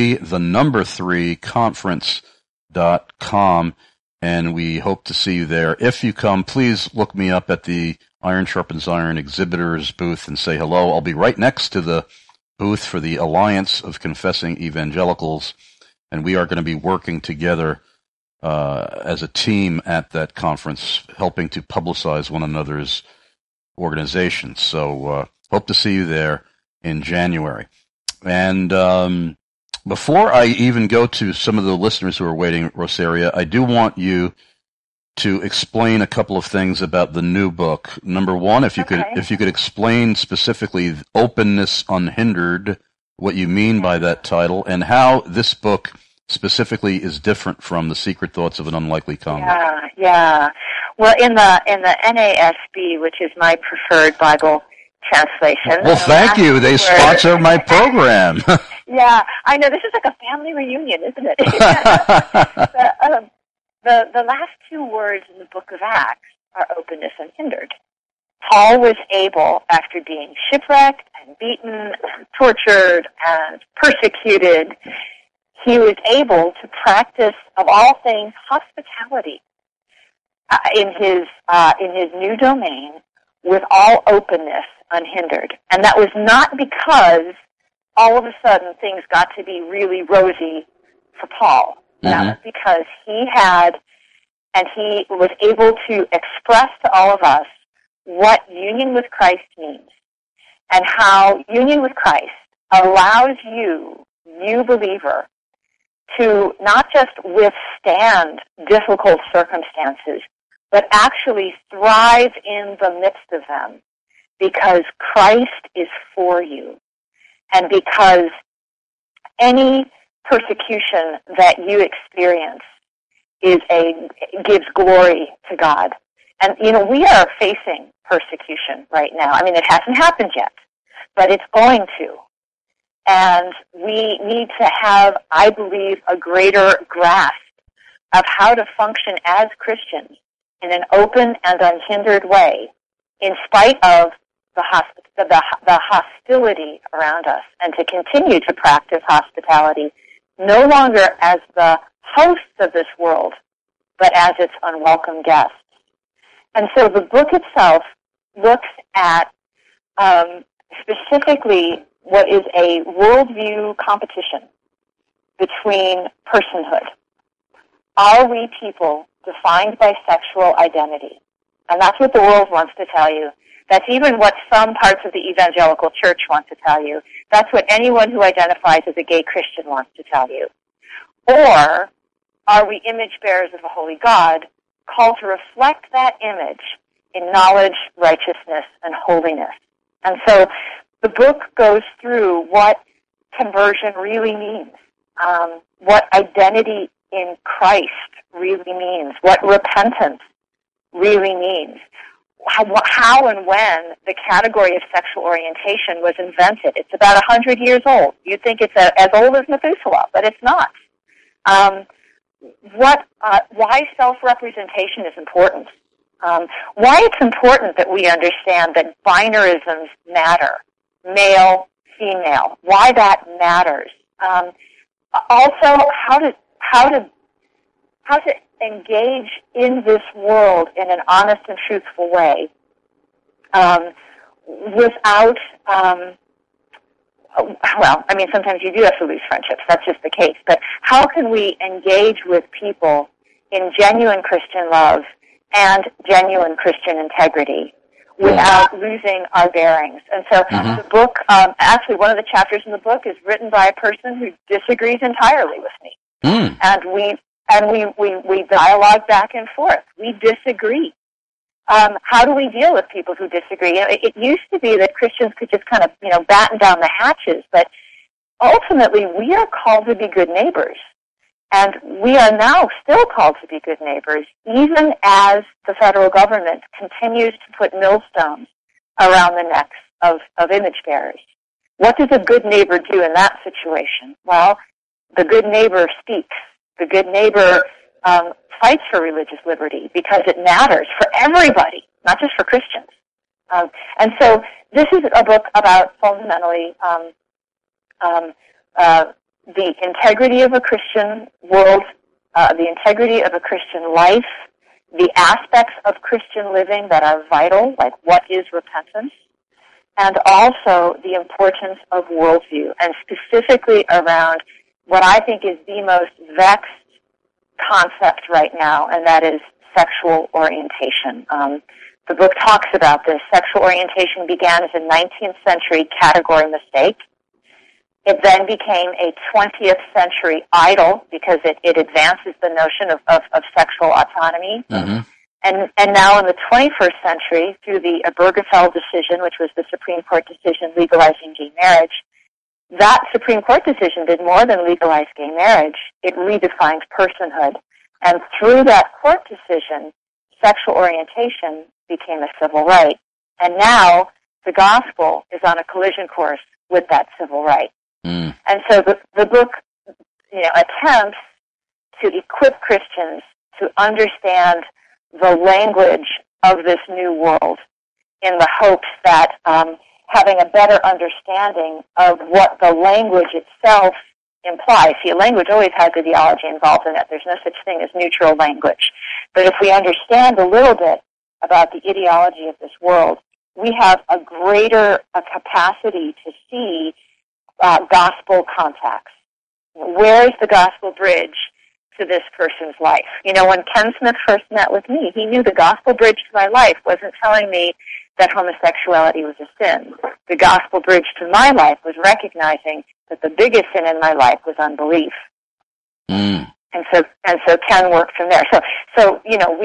[SPEAKER 2] g3conference.com, and we hope to see you there. If you come, please look me up at the Iron Sharpens Iron exhibitors booth and say hello. I'll be right next to the booth for the Alliance of Confessing Evangelicals, and we are going to be working together as a team at that conference, helping to publicize one another's organizations. So hope to see you there in January. And before I even go to some of the listeners who are waiting, Rosaria, I do want you to explain a couple of things about the new book. Number one, if you could explain specifically Openness Unhindered, what you mean by that title, and how this book specifically is different from The Secret Thoughts of an Unlikely Convert.
[SPEAKER 3] Yeah. Well, in the NASB, which is my preferred Bible translation.
[SPEAKER 2] Well, thank you. They sponsor my program.
[SPEAKER 3] Yeah, I know. This is like a family reunion, isn't it? The last two words in the book of Acts are openness unhindered. Paul was able, after being shipwrecked and beaten and tortured and persecuted, he was able to practice, of all things, hospitality in his new domain with all openness unhindered. And that was not because all of a sudden things got to be really rosy for Paul. That was because he had, and he was able to express to all of us what union with Christ means and how union with Christ allows you believer, to not just withstand difficult circumstances, but actually thrive in the midst of them because Christ is for you and because any persecution that you experience gives glory to God. And, we are facing persecution right now. I mean, it hasn't happened yet, but it's going to. And we need to have, I believe, a greater grasp of how to function as Christians in an open and unhindered way in spite of the hostility around us, and to continue to practice hospitality no longer as the hosts of this world, but as its unwelcome guests. And so the book itself looks at specifically what is a worldview competition between personhood. Are we people defined by sexual identity? And that's what the world wants to tell you. That's even what some parts of the evangelical church want to tell you. That's what anyone who identifies as a gay Christian wants to tell you. Or are we image bearers of a holy God, called to reflect that image in knowledge, righteousness, and holiness? And so the book goes through what conversion really means, what identity in Christ really means, what repentance really means, how and when the category of sexual orientation was invented. It's about 100 years old. You'd think it's as old as Methuselah, but it's not. Why self-representation is important. Why it's important that we understand that binarisms matter. Male, female. Why that matters. Also, how to engage in this world in an honest and truthful way, without. Sometimes you do have to lose friendships. That's just the case. But how can we engage with people in genuine Christian love and genuine Christian integrity without losing our bearings. And so the book, actually one of the chapters in the book is written by a person who disagrees entirely with me. And we dialogue back and forth. We disagree. How do we deal with people who disagree? It used to be that Christians could just kind of, batten down the hatches, but ultimately we are called to be good neighbors. And we are now still called to be good neighbors, even as the federal government continues to put millstones around the necks of image bearers. What does a good neighbor do in that situation? Well, the good neighbor speaks. The good neighbor fights for religious liberty because it matters for everybody, not just for Christians. And so this is a book about fundamentally the integrity of a Christian world, the integrity of a Christian life, the aspects of Christian living that are vital, like what is repentance, and also the importance of worldview, and specifically around what I think is the most vexed concept right now, and that is sexual orientation. The book talks about this. Sexual orientation began as a 19th century category mistake. It then became a 20th century idol because it advances the notion of sexual autonomy. And now in the 21st century, through the Obergefell decision, which was the Supreme Court decision legalizing gay marriage, that Supreme Court decision did more than legalize gay marriage. It redefined personhood. And through that court decision, sexual orientation became a civil right. And now the gospel is on a collision course with that civil right. And so the book, attempts to equip Christians to understand the language of this new world in the hopes that having a better understanding of what the language itself implies. See, language always has ideology involved in it. There's no such thing as neutral language. But if we understand a little bit about the ideology of this world, we have a greater capacity to see gospel contacts. Where is the gospel bridge to this person's life? When Ken Smith first met with me, he knew the gospel bridge to my life wasn't telling me that homosexuality was a sin. The gospel bridge to my life was recognizing that the biggest sin in my life was unbelief. And so Ken worked from there. So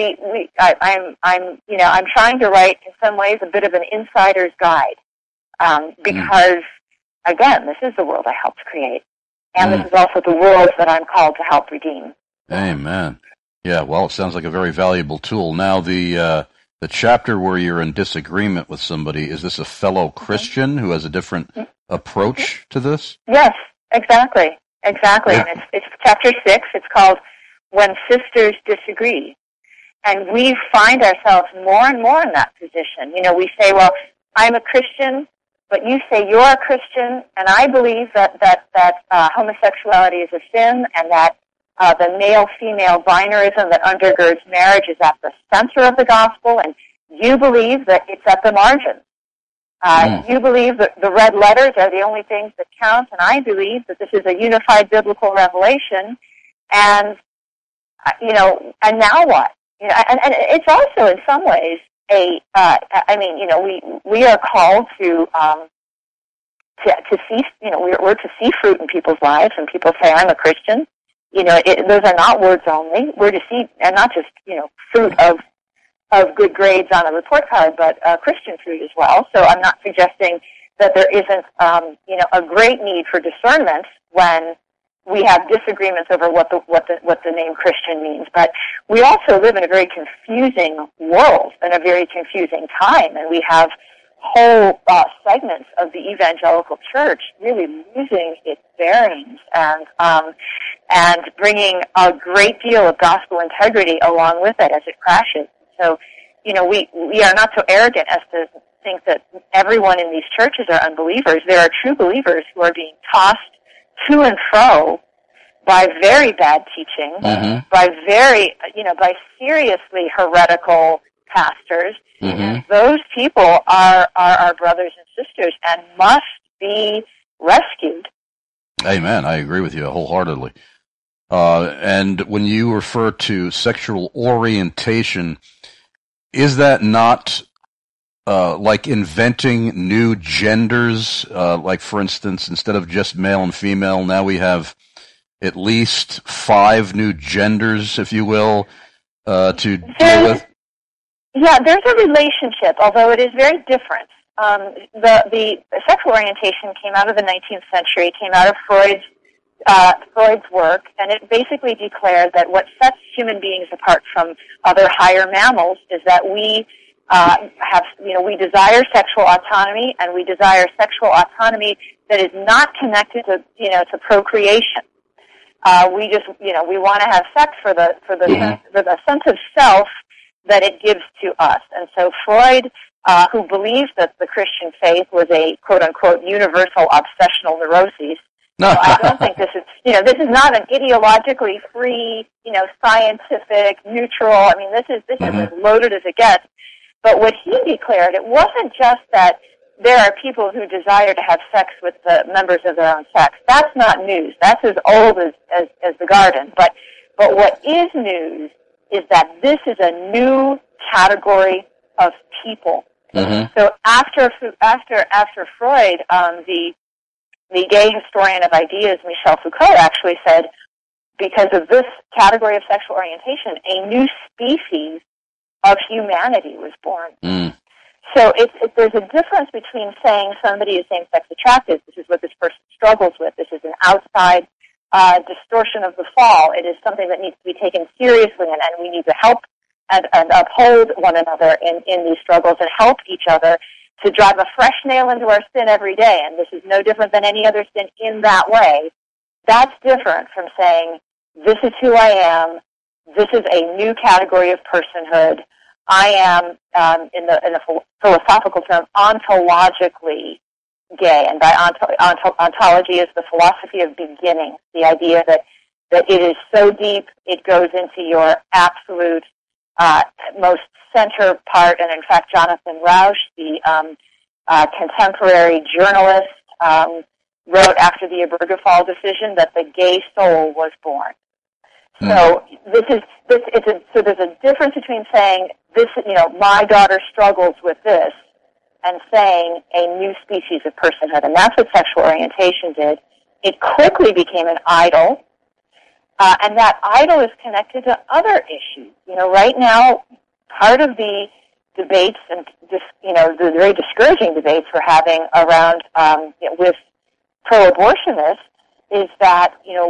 [SPEAKER 3] I'm trying to write in some ways a bit of an insider's guide, because again, this is the world I helped create, and this is also the world that I'm called to help redeem.
[SPEAKER 2] Amen. Yeah, well, it sounds like a very valuable tool. Now, the chapter where you're in disagreement with somebody, is this a fellow Christian who has a different approach to this?
[SPEAKER 3] Yes, exactly. And it's chapter 6. It's called When Sisters Disagree. And we find ourselves more and more in that position. We say, well, I'm a Christian, but you say you're a Christian, and I believe that homosexuality is a sin, and that the male-female binarism that undergirds marriage is at the center of the gospel, and you believe that it's at the margin. You believe that the red letters are the only things that count, and I believe that this is a unified biblical revelation, and and now what? And it's also in some ways we are called to see, we're to see fruit in people's lives, and people say, I'm a Christian. Those are not words only. We're to see, and not just, fruit of good grades on a report card, but Christian fruit as well. So I'm not suggesting that there isn't, a great need for discernment when we have disagreements over what the name Christian means. But we also live in a very confusing world and a very confusing time, and we have whole segments of the evangelical church really losing its bearings and bringing a great deal of gospel integrity along with it as it crashes. So, we are not so arrogant as to think that everyone in these churches are unbelievers. There are true believers who are being tossed to and fro by very bad teaching, by by seriously heretical pastors. And those people are our brothers and sisters and must be rescued.
[SPEAKER 2] Amen. I agree with you wholeheartedly. And when you refer to sexual orientation, is that not like inventing new genders, like for instance, instead of just male and female, now we have at least 5 new genders, if you will, to deal with?
[SPEAKER 3] Yeah, there's a relationship, although it is very different. The sexual orientation came out of the 19th century, came out of Freud's work, and it basically declared that what sets human beings apart from other higher mammals is that we we desire sexual autonomy, and we desire sexual autonomy that is not connected to procreation. We want to have sex for the sense of self that it gives to us. And so Freud, who believes that the Christian faith was a quote unquote universal obsessional neuroses. No. I don't think this is not an ideologically free, scientific, neutral. I mean, this is as loaded as it gets. But what he declared, it wasn't just that there are people who desire to have sex with the members of their own sex. That's not news. That's as old as the garden. But what is news is that this is a new category of people. Mm-hmm. So after Freud, the gay historian of ideas, Michel Foucault, actually said, because of this category of sexual orientation, a new species of humanity was born. Mm. So there's a difference between saying somebody is same-sex attracted, this is what this person struggles with, this is an outside distortion of the fall. It is something that needs to be taken seriously, and we need to help and uphold one another in these struggles and help each other to drive a fresh nail into our sin every day, and this is no different than any other sin in that way. That's different from saying, this is who I am, this is a new category of personhood, I am, in a philosophical term, ontologically gay, and by ontology is the philosophy of beginning, the idea that it is so deep, it goes into your absolute most center part, and in fact, Jonathan Rauch, the contemporary journalist, wrote after the Obergefell decision that the gay soul was born. Mm. So so there's a difference between saying this, my daughter struggles with this, and saying a new species of personhood, and that's what sexual orientation did. It quickly became an idol. And that idol is connected to other issues. Right now, part of the debates and the very discouraging debates we're having around with pro-abortionists is that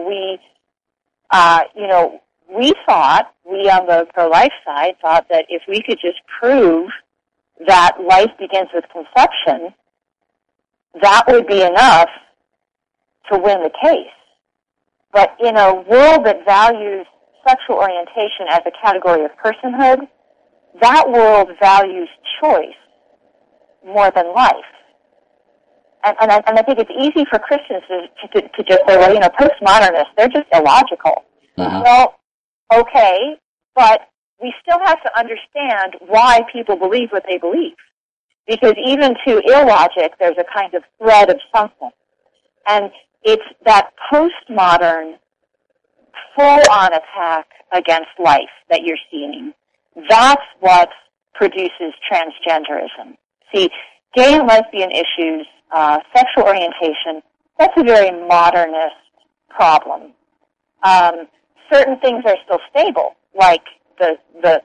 [SPEAKER 3] we on the pro-life side thought that if we could just prove that life begins with conception, that would be enough to win the case. But in a world that values sexual orientation as a category of personhood, that world values choice more than life. And I think it's easy for Christians to just say, well, postmodernists, they're just illogical. Uh-huh. Well, okay, but we still have to understand why people believe what they believe. Because even to illogic, there's a kind of thread of something. And it's that postmodern, full-on attack against life that you're seeing. That's what produces transgenderism. See, gay and lesbian issues, sexual orientation, that's a very modernist problem. Certain things are still stable, like the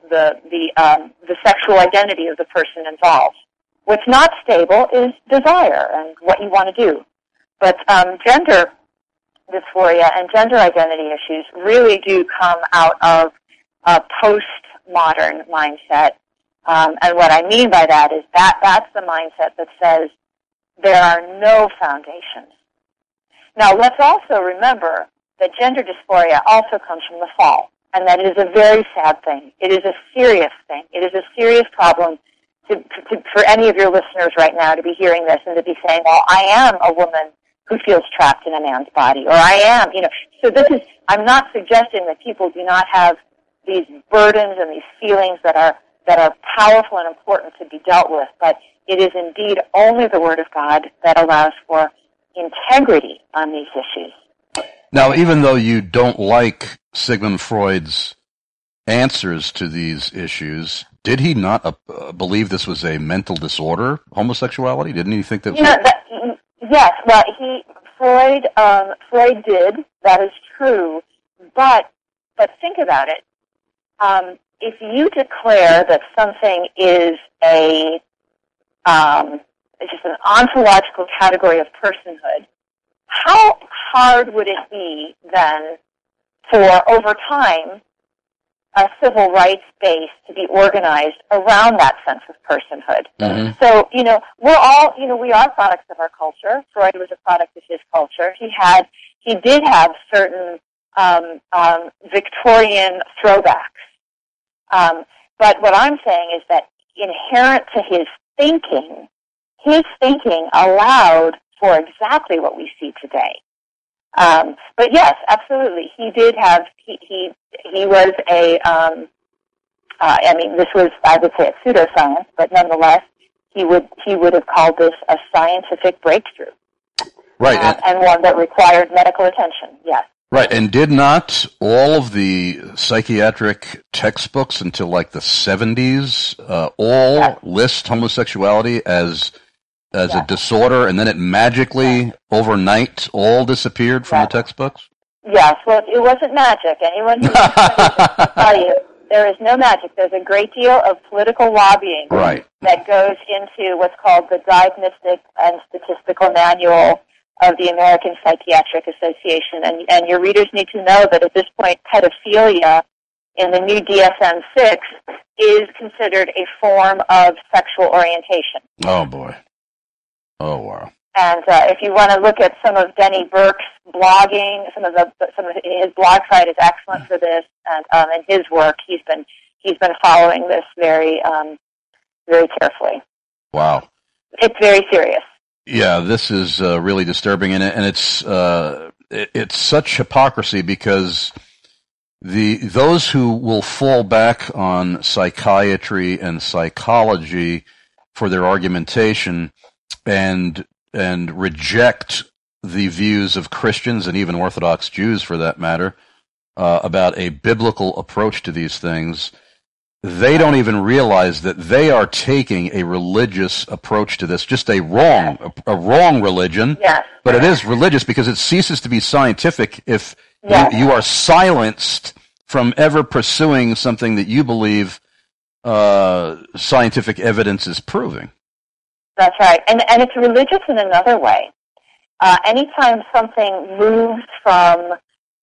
[SPEAKER 3] sexual identity of the person involved. What's not stable is desire and what you want to do. But gender dysphoria and gender identity issues really do come out of a postmodern mindset. And what I mean by that is that's the mindset that says there are no foundations. Now, let's also remember that gender dysphoria also comes from the fall, and that it is a very sad thing. It is a serious thing. It is a serious problem for any of your listeners right now to be hearing this and to be saying, well, I am a woman who feels trapped in a man's body, or I am, So I'm not suggesting that people do not have these burdens and these feelings that are powerful and important to be dealt with, but it is indeed only the Word of God that allows for integrity on these issues.
[SPEAKER 2] Now, even though you don't like Sigmund Freud's answers to these issues, did he not believe this was a mental disorder, homosexuality? Didn't he think that?
[SPEAKER 3] Yes. Well, Freud did. That is true. But think about it. If you declare that something is just an ontological category of personhood, how hard would it be then for, over time, a civil rights base to be organized around that sense of personhood? Mm-hmm. So, we are products of our culture. Freud was a product of his culture. He did have certain Victorian throwbacks. But what I'm saying is that inherent to his thinking allowed for exactly what we see today. But yes, absolutely, he did have. He was this was, I would say, a pseudoscience, but nonetheless, he would have called this a scientific breakthrough,
[SPEAKER 2] right?
[SPEAKER 3] And one that required medical attention. Yes.
[SPEAKER 2] Right, and did not all of the psychiatric textbooks until like the 70s list homosexuality as a disorder, and then it magically overnight all disappeared from the textbooks?
[SPEAKER 3] Yes, well, it wasn't magic. Anyone who can tell you, there is no magic. There's a great deal of political lobbying that goes into what's called the Diagnostic and Statistical Manual of the American Psychiatric Association. And your readers need to know that at this point, pedophilia in the new DSM-6 is considered a form of sexual orientation.
[SPEAKER 2] Oh, boy. Oh, wow.
[SPEAKER 3] And if you want to look at some of Denny Burke's blogging, some of his blog site is excellent for this, and his work, he's been following this very very carefully.
[SPEAKER 2] Wow.
[SPEAKER 3] It's very serious.
[SPEAKER 2] Yeah, this is really disturbing, and it's such hypocrisy because those who will fall back on psychiatry and psychology for their argumentation and reject the views of Christians and even Orthodox Jews, for that matter, about a biblical approach to these things, they don't even realize that they are taking a religious approach to this, just a wrong religion. Yes. But it is religious because it ceases to be scientific if you are silenced from ever pursuing something that you believe scientific evidence is proving.
[SPEAKER 3] That's right. And it's religious in another way. Anytime something moves from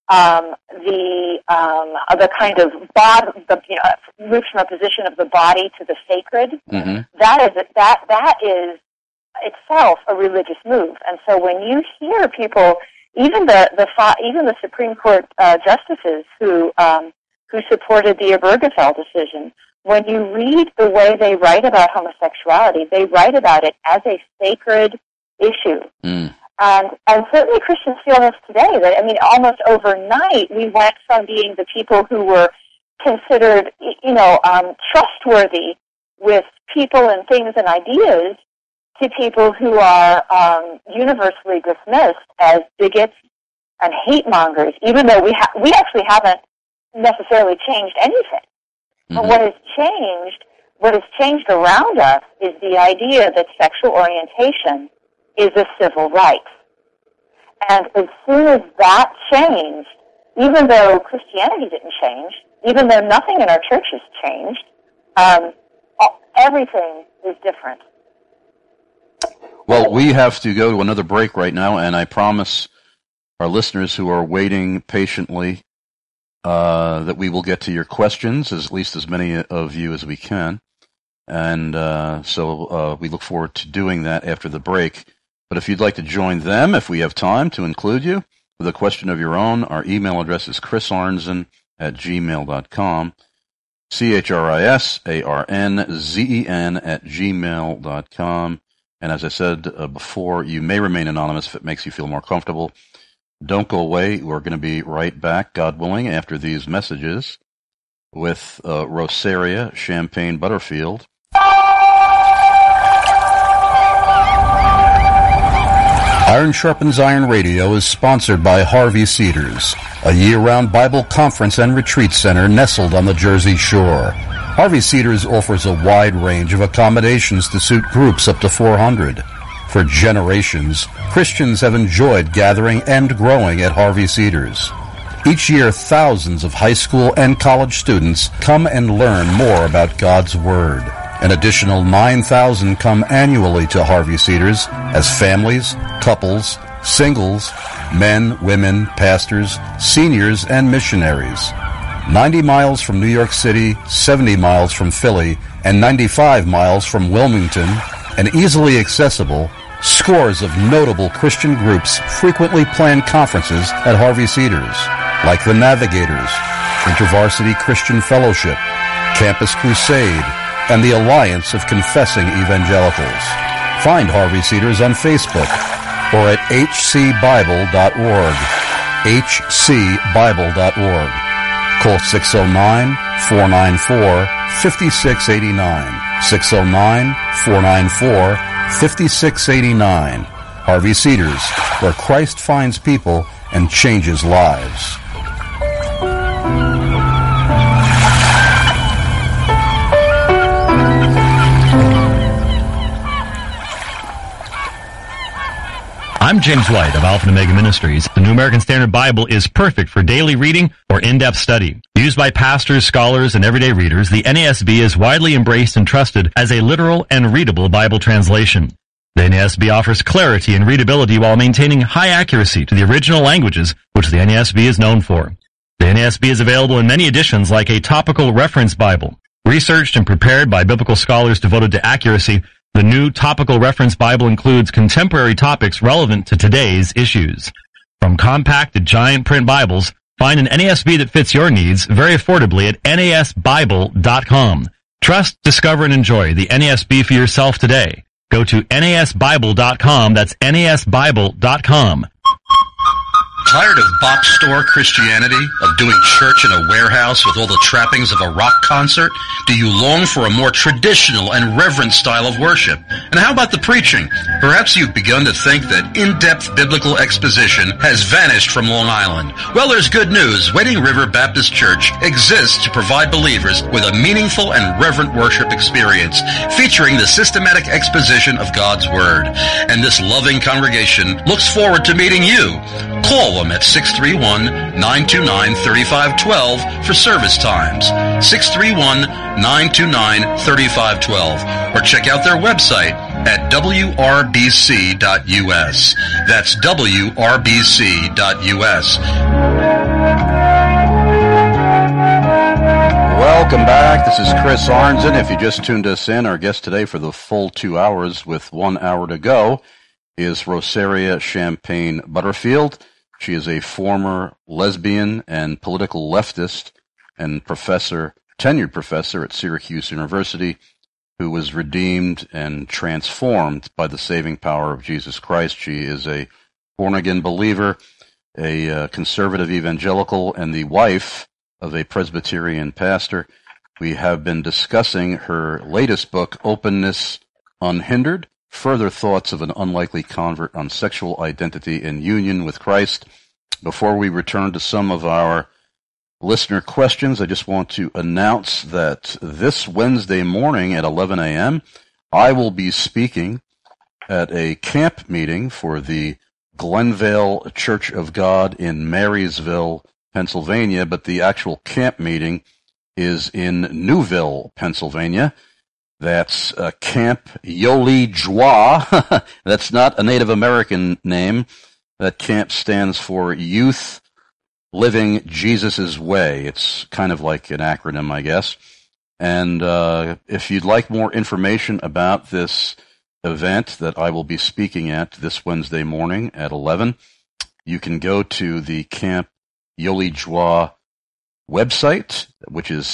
[SPEAKER 3] the kind of moves from a position of the body to the sacred, mm-hmm. that is itself a religious move. And so when you hear people, even the Supreme Court justices who supported the Obergefell decision, when you read the way they write about homosexuality, they write about it as a sacred issue. Mm. And certainly Christians feel this today. That, almost overnight, we went from being the people who were considered, trustworthy with people and things and ideas to people who are universally dismissed as bigots and hate mongers, even though we actually haven't necessarily changed anything. Mm-hmm. But what has changed around us is the idea that sexual orientation is a civil right. And as soon as that changed, even though Christianity didn't change, even though nothing in our churches changed, everything is different.
[SPEAKER 2] Well, we have to go to another break right now, and I promise our listeners who are waiting patiently that we will get to your questions, at least as many of you as we can. And so we look forward to doing that after the break. But if you'd like to join them, if we have time to include you with a question of your own, our email address is chrisarnzen@gmail.com, chrisarnzen@gmail.com. And as I said before, you may remain anonymous if it makes you feel more comfortable. Don't go away. We're going to be right back, God willing, after these messages with Rosaria Champagne Butterfield.
[SPEAKER 4] Iron Sharpens Iron Radio is sponsored by Harvey Cedars, a year-round Bible conference and retreat center nestled on the Jersey Shore. Harvey Cedars offers a wide range of accommodations to suit groups up to 400. For generations, Christians have enjoyed gathering and growing at Harvey Cedars. Each year, thousands of high school and college students come and learn more about God's Word. An additional 9,000 come annually to Harvey Cedars as families, couples, singles, men, women, pastors, seniors, and missionaries. 90 miles from New York City, 70 miles from Philly, and 95 miles from Wilmington, and easily accessible, scores of notable Christian groups frequently plan conferences at Harvey Cedars, like the Navigators, InterVarsity Christian Fellowship, Campus Crusade, and the Alliance of Confessing Evangelicals. Find Harvey Cedars on Facebook or at hcbible.org. hcbible.org. Call 609-494-5689. 609-494-5689. Harvey Cedars, where Christ finds people and changes lives.
[SPEAKER 7] I'm James White of Alpha and Omega Ministries. The New American Standard Bible is perfect for daily reading or in-depth study. Used by pastors, scholars, and everyday readers, the NASB is widely embraced and trusted as a literal and readable Bible translation. The NASB offers clarity and readability while maintaining high accuracy to the original languages, which the NASB is known for. The NASB is available in many editions like a topical reference Bible. Researched and prepared by biblical scholars devoted to accuracy, the new Topical Reference Bible includes contemporary topics relevant to today's issues. From compact to giant print Bibles, find an NASB that fits your needs very affordably at nasbible.com. Trust, discover, and enjoy the NASB for yourself today. Go to nasbible.com. That's nasbible.com.
[SPEAKER 4] Tired of box store Christianity, of doing church in a warehouse with all the trappings of a rock concert? Do you long for a more traditional and reverent style of worship? And how about the preaching? Perhaps you've begun to think that in-depth biblical exposition has vanished from Long Island. Well, there's good news. Wading River Baptist Church exists to provide believers with a meaningful and reverent worship experience, featuring the systematic exposition of God's Word. And this loving congregation looks forward to meeting you. Call them at 631-929-3512 for service times. 631-929-3512. Or check out their website at wrbc.us. That's wrbc.us.
[SPEAKER 2] Welcome back. This is Chris Arnzen. If you just tuned us in, our guest today for the full 2 hours with 1 hour to go is Rosaria Champagne Butterfield. She is a former lesbian and political leftist and tenured professor at Syracuse University who was redeemed and transformed by the saving power of Jesus Christ. She is a born-again believer, a conservative evangelical, and the wife of a Presbyterian pastor. We have been discussing her latest book, Openness Unhindered, Further Thoughts of an Unlikely Convert on Sexual Identity in Union with Christ. Before we return to some of our listener questions, I just want to announce that this Wednesday morning at 11 a.m., I will be speaking at a camp meeting for the Glenvale Church of God in Marysville, Pennsylvania, but the actual camp meeting is in Newville, Pennsylvania. That's Camp Yoli Jwa. That's not a Native American name. That camp stands for Youth Living Jesus' Way. It's kind of like an acronym, I guess. And if you'd like more information about this event that I will be speaking at this Wednesday morning at 11, you can go to the Camp Yoli Jwa website, which is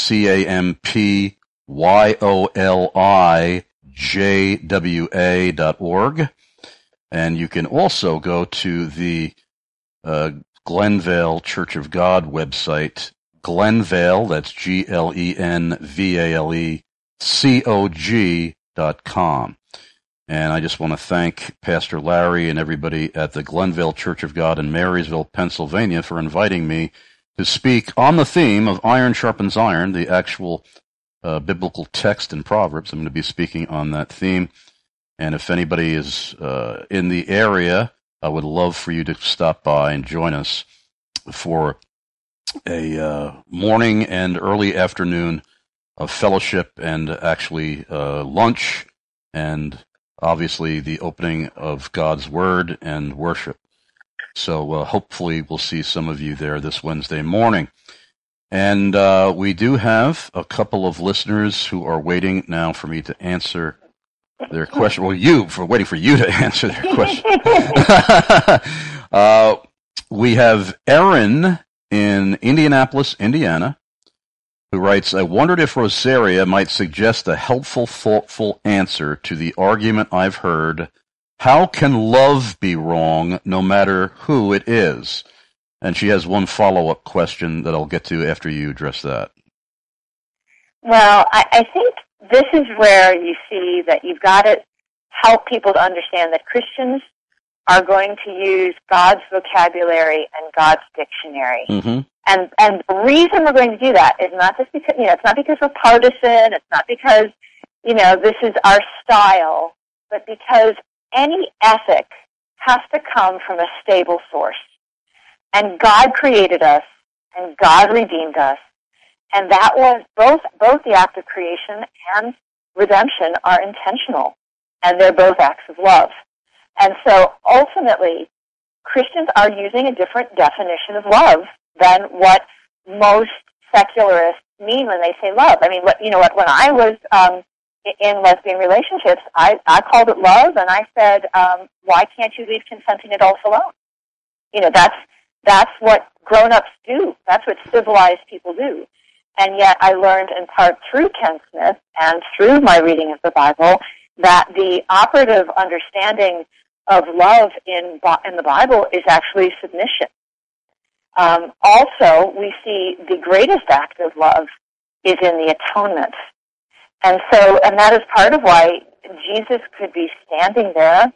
[SPEAKER 2] CampYoliJwa.org. And you can also go to the Glenvale Church of God website, Glenvale, that's GlenValeCog.com. And I just want to thank Pastor Larry and everybody at the Glenville Church of God in Marysville, Pennsylvania, for inviting me to speak on the theme of iron sharpens iron, the actual biblical text in Proverbs. I'm going to be speaking on that theme. And if anybody is in the area, I would love for you to stop by and join us for a morning and early afternoon of fellowship and actually lunch and obviously the opening of God's Word and worship. So hopefully we'll see some of you there this Wednesday morning. And we do have a couple of listeners who are waiting now for me to answer their question. Well, waiting for you to answer their question. We have Erin in Indianapolis, Indiana, who writes, I wondered if Rosaria might suggest a helpful, thoughtful answer to the argument I've heard, how can love be wrong no matter who it is? And she has one follow-up question that I'll get to after you address that.
[SPEAKER 3] Well, I think this is where you see that you've got to help people to understand that Christians are going to use God's vocabulary and God's dictionary.
[SPEAKER 2] Mm-hmm.
[SPEAKER 3] And the reason we're going to do that is not just because, it's not because we're partisan, it's not because, this is our style, but because any ethic has to come from a stable source. And God created us, and God redeemed us, and that was both the act of creation and redemption are intentional, and they're both acts of love. And so ultimately, Christians are using a different definition of love than what most secularists mean when they say love. I mean, when I was in lesbian relationships, I called it love, and I said, why can't you leave consenting adults alone? That's what grown-ups do. That's what civilized people do. And yet I learned in part through Ken Smith and through my reading of the Bible that the operative understanding of love in the Bible is actually submission. Also, we see the greatest act of love is in the atonement. And that is part of why Jesus could be standing there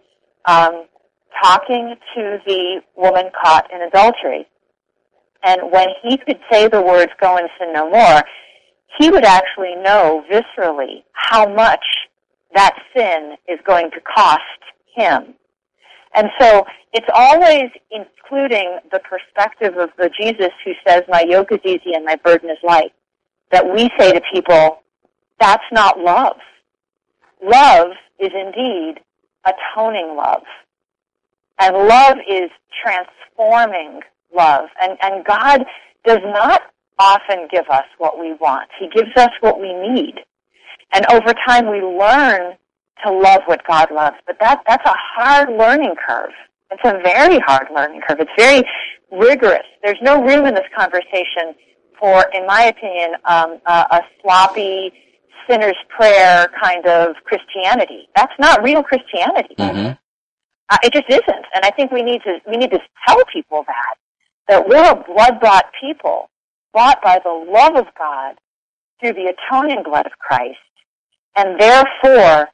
[SPEAKER 3] talking to the woman caught in adultery. And when he could say the words, go and sin no more, he would actually know viscerally how much that sin is going to cost him. And so it's always including the perspective of the Jesus who says, my yoke is easy and my burden is light, that we say to people, that's not love. Love is indeed atoning love. And love is transforming love. And God does not often give us what we want. He gives us what we need. And over time we learn to love what God loves. But that's a hard learning curve. It's a very hard learning curve. It's very rigorous. There's no room in this conversation for, in my opinion, a sloppy sinner's prayer kind of Christianity. That's not real Christianity.
[SPEAKER 2] Mm-hmm.
[SPEAKER 3] It just isn't. And I think we need to tell people that we're a blood-bought people, bought by the love of God through the atoning blood of Christ. And therefore,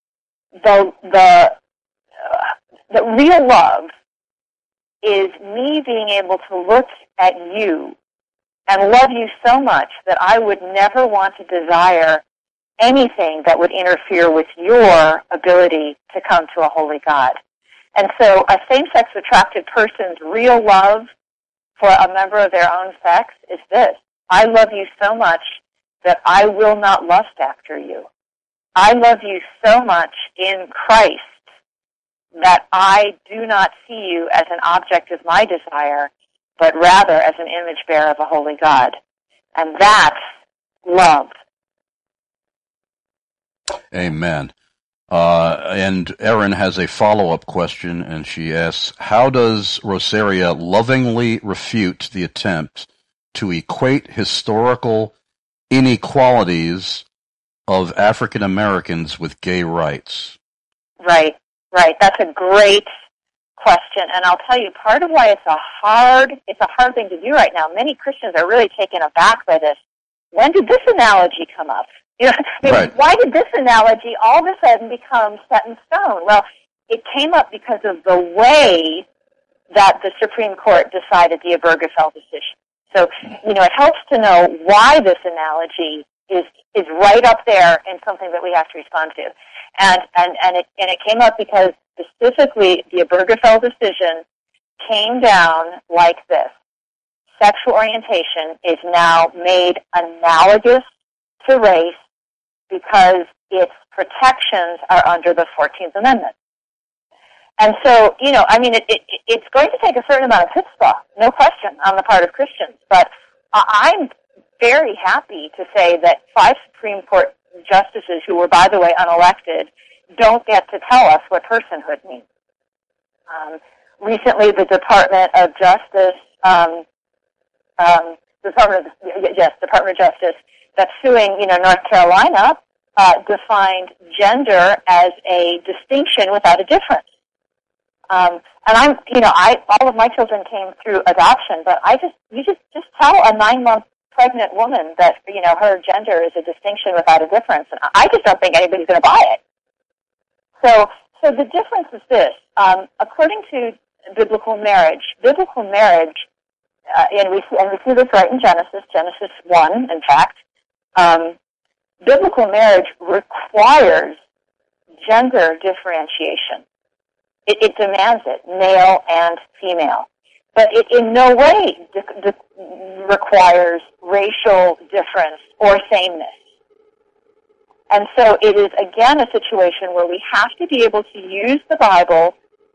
[SPEAKER 3] the real love is me being able to look at you and love you so much that I would never want to desire anything that would interfere with your ability to come to a holy God. And so a same-sex attracted person's real love for a member of their own sex is this: I love you so much that I will not lust after you. I love you so much in Christ that I do not see you as an object of my desire, but rather as an image bearer of a holy God. And that's love.
[SPEAKER 2] Amen. And Erin has a follow-up question, and she asks, how does Rosaria lovingly refute the attempt to equate historical inequalities of African Americans with gay rights?
[SPEAKER 3] Right. That's a great question, and I'll tell you part of why it's a hard thing to do right now. Many Christians are really taken aback by this. When did this analogy come up?
[SPEAKER 2] Right.
[SPEAKER 3] Why did this analogy all of a sudden become set in stone? Well, it came up because of the way that the Supreme Court decided the Obergefell decision. So, it helps to know why this analogy is right up there in something that we have to respond to. And it came up because specifically the Obergefell decision came down like this. Sexual orientation is now made analogous to race because its protections are under the 14th Amendment. And so, it's going to take a certain amount of chutzpah, no question, on the part of Christians. But I'm very happy to say that 5 Supreme Court justices, who were, by the way, unelected, don't get to tell us what personhood means. Recently, the Department of Justice, Department of Justice, that's suing, North Carolina, defined gender as a distinction without a difference. And all of my children came through adoption, but you just tell a 9-month pregnant woman that, her gender is a distinction without a difference. And I just don't think anybody's going to buy it. So the difference is this. According to biblical marriage, and we see this right in Genesis 1, in fact, biblical marriage requires gender differentiation. It demands it, male and female. But it in no way requires racial difference or sameness. And so it is, again, a situation where we have to be able to use the Bible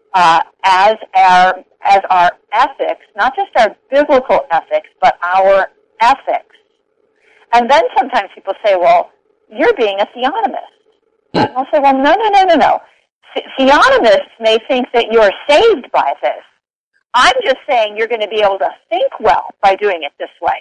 [SPEAKER 3] as our ethics, not just our biblical ethics, but our ethics. And then sometimes people say, well, you're being a theonomist. And I'll say, well, no. Theonomists may think that you're saved by this. I'm just saying you're going to be able to think well by doing it this way.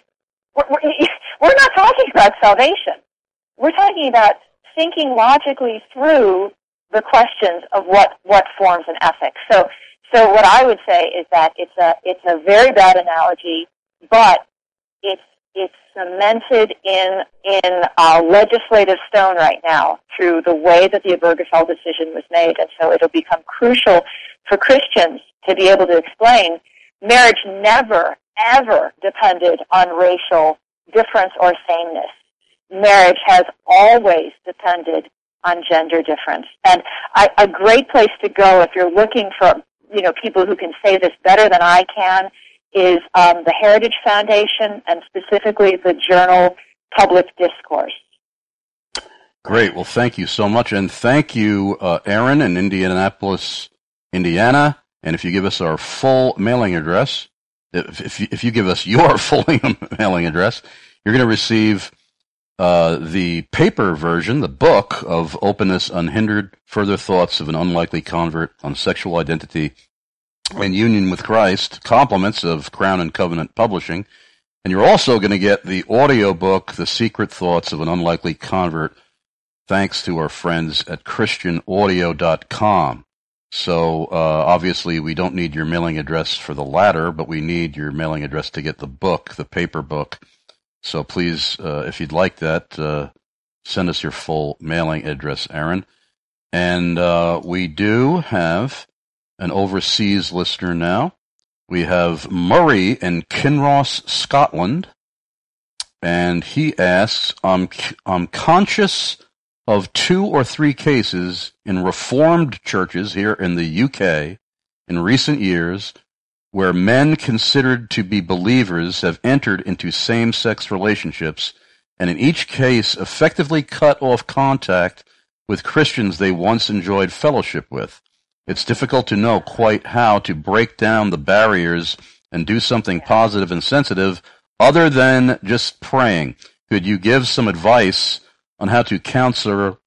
[SPEAKER 3] We're not talking about salvation. We're talking about thinking logically through the questions of what forms an ethic. So what I would say is that it's a very bad analogy, but it's cemented in legislative stone right now through the way that the Obergefell decision was made, and so it'll become crucial for Christians to be able to explain marriage never, ever depended on racial difference or sameness. Marriage has always depended on gender difference. And a great place to go if you're looking for, people who can say this better than I can is the Heritage Foundation and specifically the journal Public Discourse.
[SPEAKER 2] Great. Well, thank you so much. And thank you, Aaron in Indianapolis, Indiana. And if you give us our full mailing address, if you give us your full mailing address, you're going to receive the paper version, the book of Openness Unhindered, Further Thoughts of an Unlikely Convert on Sexual Identity and Union with Christ, compliments of Crown and Covenant Publishing. And you're also going to get the audio book, The Secret Thoughts of an Unlikely Convert, thanks to our friends at ChristianAudio.com. So obviously we don't need your mailing address for the latter, but we need your mailing address to get the book, the paper book. So please, if you'd like that, send us your full mailing address, Aaron. And we do have an overseas listener now. We have Murray in Kinross, Scotland. And he asks, I'm conscious of 2 or 3 cases in Reformed churches here in the UK in recent years where men considered to be believers have entered into same-sex relationships and in each case effectively cut off contact with Christians they once enjoyed fellowship with. It's difficult to know quite how to break down the barriers and do something positive and sensitive other than just praying. Could you give some advice on how to counsel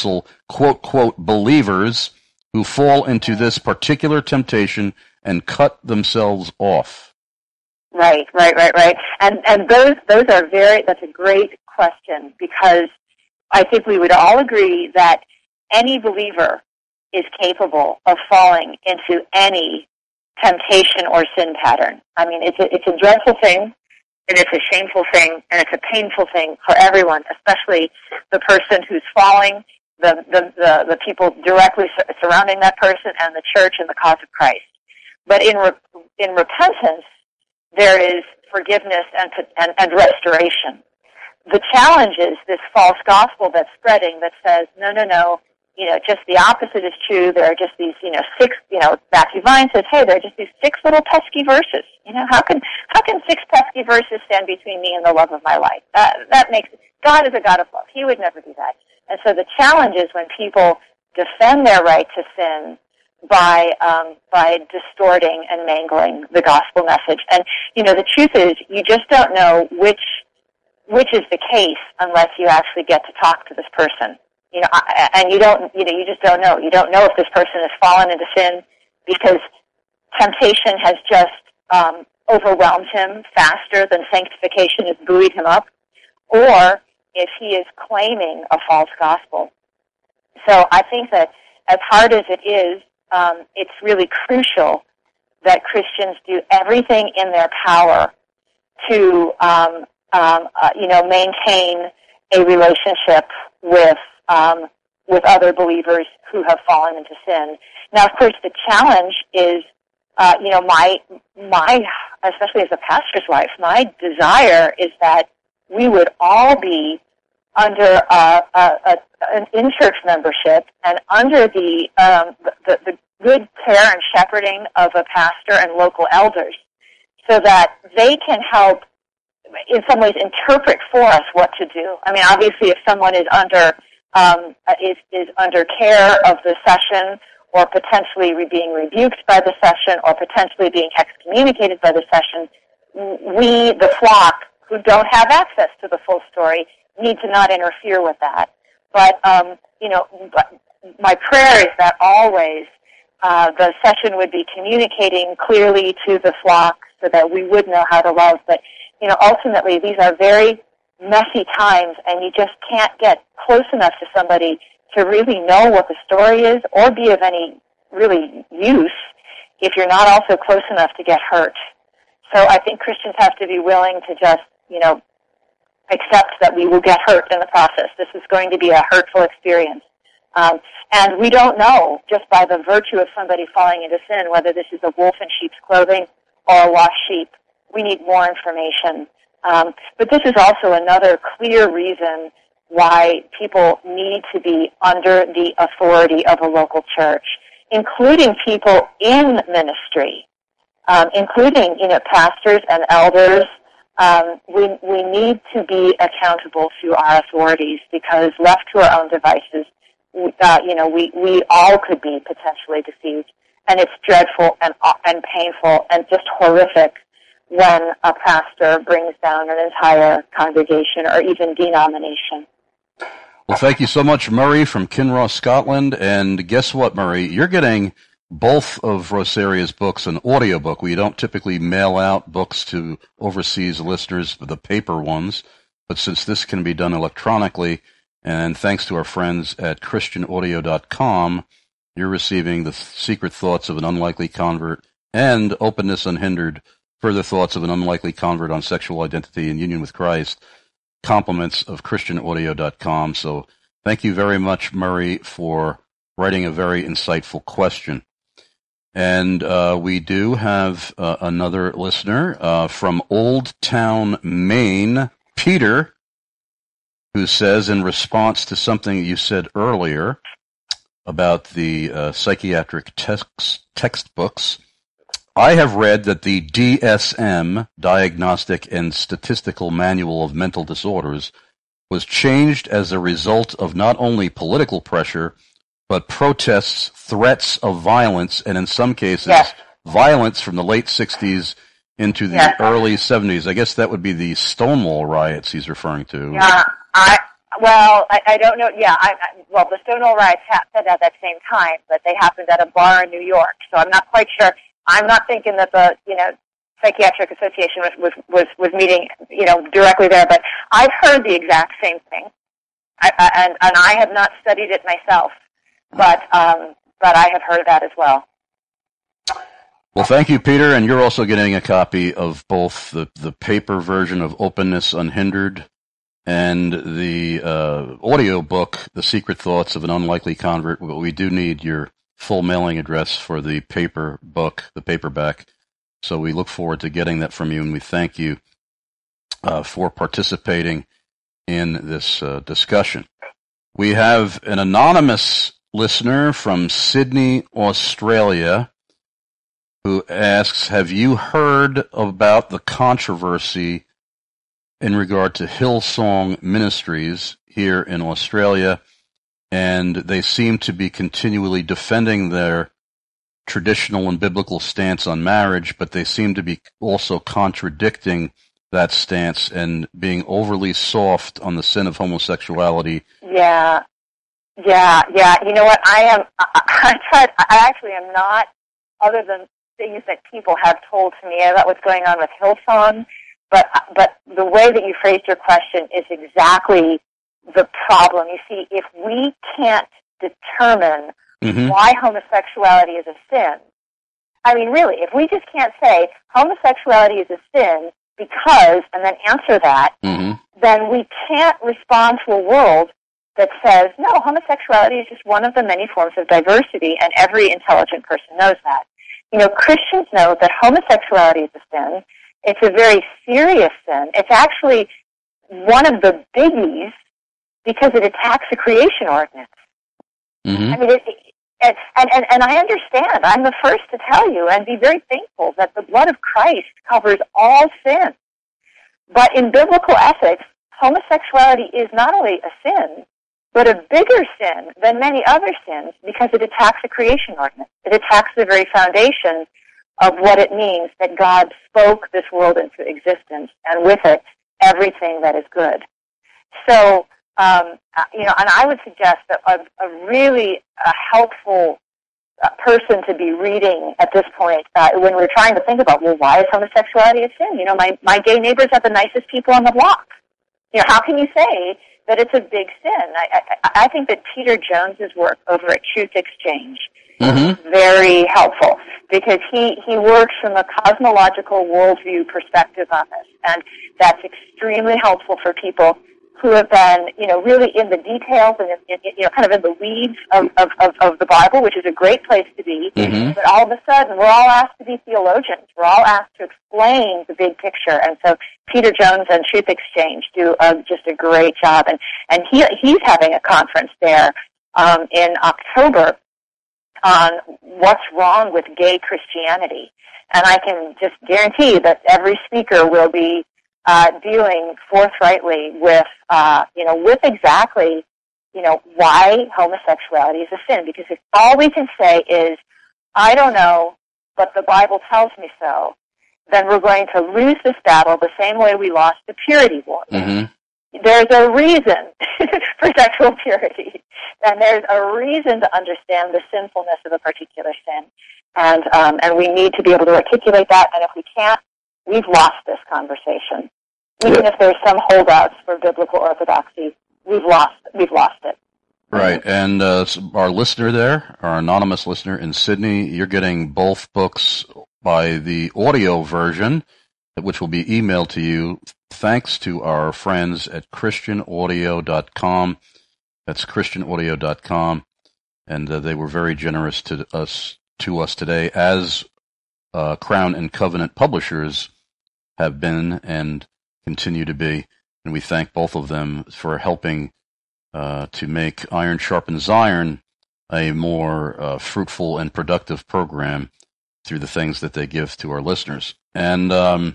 [SPEAKER 2] quote, believers who fall into this particular temptation and cut themselves off?
[SPEAKER 3] Right. And those are that's a great question, because I think we would all agree that any believer is capable of falling into any temptation or sin pattern. I mean, it's a dreadful thing And it's a shameful thing, and it's a painful thing for everyone, especially the person who's falling, the people directly surrounding that person, and the church and the cause of Christ. But in repentance, there is forgiveness and restoration. The challenge is this false gospel that's spreading that says, no, just the opposite is true. There are just these, six, Matthew Vine says, hey, there are just these 6 little pesky verses. How can 6 pesky verses stand between me and the love of my life? That makes, God is a God of love. He would never do that. And so the challenge is when people defend their right to sin by distorting and mangling the gospel message. And, the truth is, you just don't know which is the case unless you actually get to talk to this person. And you just don't know. You don't know if this person has fallen into sin because temptation has just overwhelmed him faster than sanctification has buoyed him up, or if he is claiming a false gospel. So I think that as hard as it is, it's really crucial that Christians do everything in their power to, maintain a relationship with other believers who have fallen into sin. Now, of course, the challenge is, my, especially as a pastor's wife, my desire is that we would all be under an in-church membership and under the good care and shepherding of a pastor and local elders, so that they can help, in some ways, interpret for us what to do. I mean, obviously, if someone is under care of the session, or potentially being rebuked by the session, or potentially being excommunicated by the session, we, the flock, who don't have access to the full story, need to not interfere with that. But my prayer is that always the session would be communicating clearly to the flock so that we would know how to love. But ultimately, these are very messy times, and you just can't get close enough to somebody to really know what the story is or be of any really use if you're not also close enough to get hurt. So I think Christians have to be willing to just, accept that we will get hurt in the process. This is going to be a hurtful experience. And we don't know, just by the virtue of somebody falling into sin, whether this is a wolf in sheep's clothing or a lost sheep. We need more information. But this is also another clear reason why people need to be under the authority of a local church, including people in ministry, including, pastors and elders. We need to be accountable to our authorities, because left to our own devices, we all could be potentially deceived. And it's dreadful and painful and just horrific when a pastor brings down an entire congregation or even denomination.
[SPEAKER 2] Well, thank you so much, Murray from Kinross, Scotland. And guess what, Murray? You're getting both of Rosaria's books, an audiobook. We don't typically mail out books to overseas listeners, the paper ones. But since this can be done electronically, and thanks to our friends at ChristianAudio.com, you're receiving The Secret Thoughts of an Unlikely Convert and Openness Unhindered, Further Thoughts of an Unlikely Convert on Sexual Identity and Union with Christ, compliments of ChristianAudio.com. So thank you very much, Murray, for writing a very insightful question. And we do have another listener from Old Town, Maine, Peter, who says, in response to something you said earlier about the psychiatric textbooks, I have read that the DSM, Diagnostic and Statistical Manual of Mental Disorders, was changed as a result of not only political pressure, but protests, threats of violence, and in some cases, violence from the late 60s into the early 70s. I guess that would be the Stonewall riots he's referring to.
[SPEAKER 3] Yeah, I don't know. Yeah, the Stonewall riots happened at that same time, but they happened at a bar in New York, so I'm not quite sure. I'm not thinking that the, Psychiatric Association was meeting, directly there, but I've heard the exact same thing. And I have not studied it myself, but I have heard that as well.
[SPEAKER 2] Well, thank you, Peter, and you're also getting a copy of both the paper version of Openness Unhindered and the audio book, The Secret Thoughts of an Unlikely Convert. We do need your full mailing address for the paper book, the paperback. So we look forward to getting that from you, and we thank you for participating in this discussion. We have an anonymous listener from Sydney, Australia, who asks, have you heard about the controversy in regard to Hillsong Ministries here in Australia? And they seem to be continually defending their traditional and biblical stance on marriage, but they seem to be also contradicting that stance and being overly soft on the sin of homosexuality.
[SPEAKER 3] Yeah. You know what? I actually am not, other than things that people have told to me about what's going on with Hillsong, but the way that you phrased your question is exactly the problem. You see, if we can't determine why homosexuality is a sin, I mean, really, if we just can't say homosexuality is a sin because, and then answer that, then we can't respond to a world that says, no, homosexuality is just one of the many forms of diversity, and every intelligent person knows that. You know, Christians know that homosexuality is a sin. It's a very serious sin. It's actually one of the biggies because it attacks the creation ordinance. I mean, and I understand. I'm the first to tell you and be very thankful that the blood of Christ covers all sin. But in biblical ethics, homosexuality is not only a sin, but a bigger sin than many other sins because it attacks the creation ordinance. It attacks the very foundation of what it means that God spoke this world into existence, and with it, everything that is good. So, you know, and I would suggest that a really helpful person to be reading at this point, when we're trying to think about, well, why is homosexuality a sin? You know, my gay neighbors are the nicest people on the block. You know, how can you say that it's a big sin? I think that Peter Jones's work over at Truth Exchange is very helpful because he works from a cosmological worldview perspective on this, and that's extremely helpful for people who have been, you know, really in the details and, you know, kind of in the weeds of the Bible, which is a great place to be. But all of a sudden, we're all asked to be theologians. We're all asked to explain the big picture. And so Peter Jones and Truth Exchange do just a great job. And he's having a conference there in October on what's wrong with gay Christianity. And I can just guarantee that every speaker will be dealing forthrightly with, you know, with exactly, you know, why homosexuality is a sin. Because if all we can say is, I don't know, but the Bible tells me so, then we're going to lose this battle the same way we lost the purity war. There's a reason for sexual purity, and there's a reason to understand the sinfulness of a particular sin. And we need to be able to articulate that, and if we can't, we've lost this conversation. Even if there's some holdouts for biblical orthodoxy, we've lost it.
[SPEAKER 2] Right, and our listener there, our anonymous listener in Sydney, you're getting both books by the audio version, which will be emailed to you thanks to our friends at ChristianAudio.com. That's ChristianAudio.com, and they were very generous to us today, as Crown and Covenant publishers have been and continue to be, and we thank both of them for helping to make Iron Sharpens Iron a more fruitful and productive program through the things that they give to our listeners. And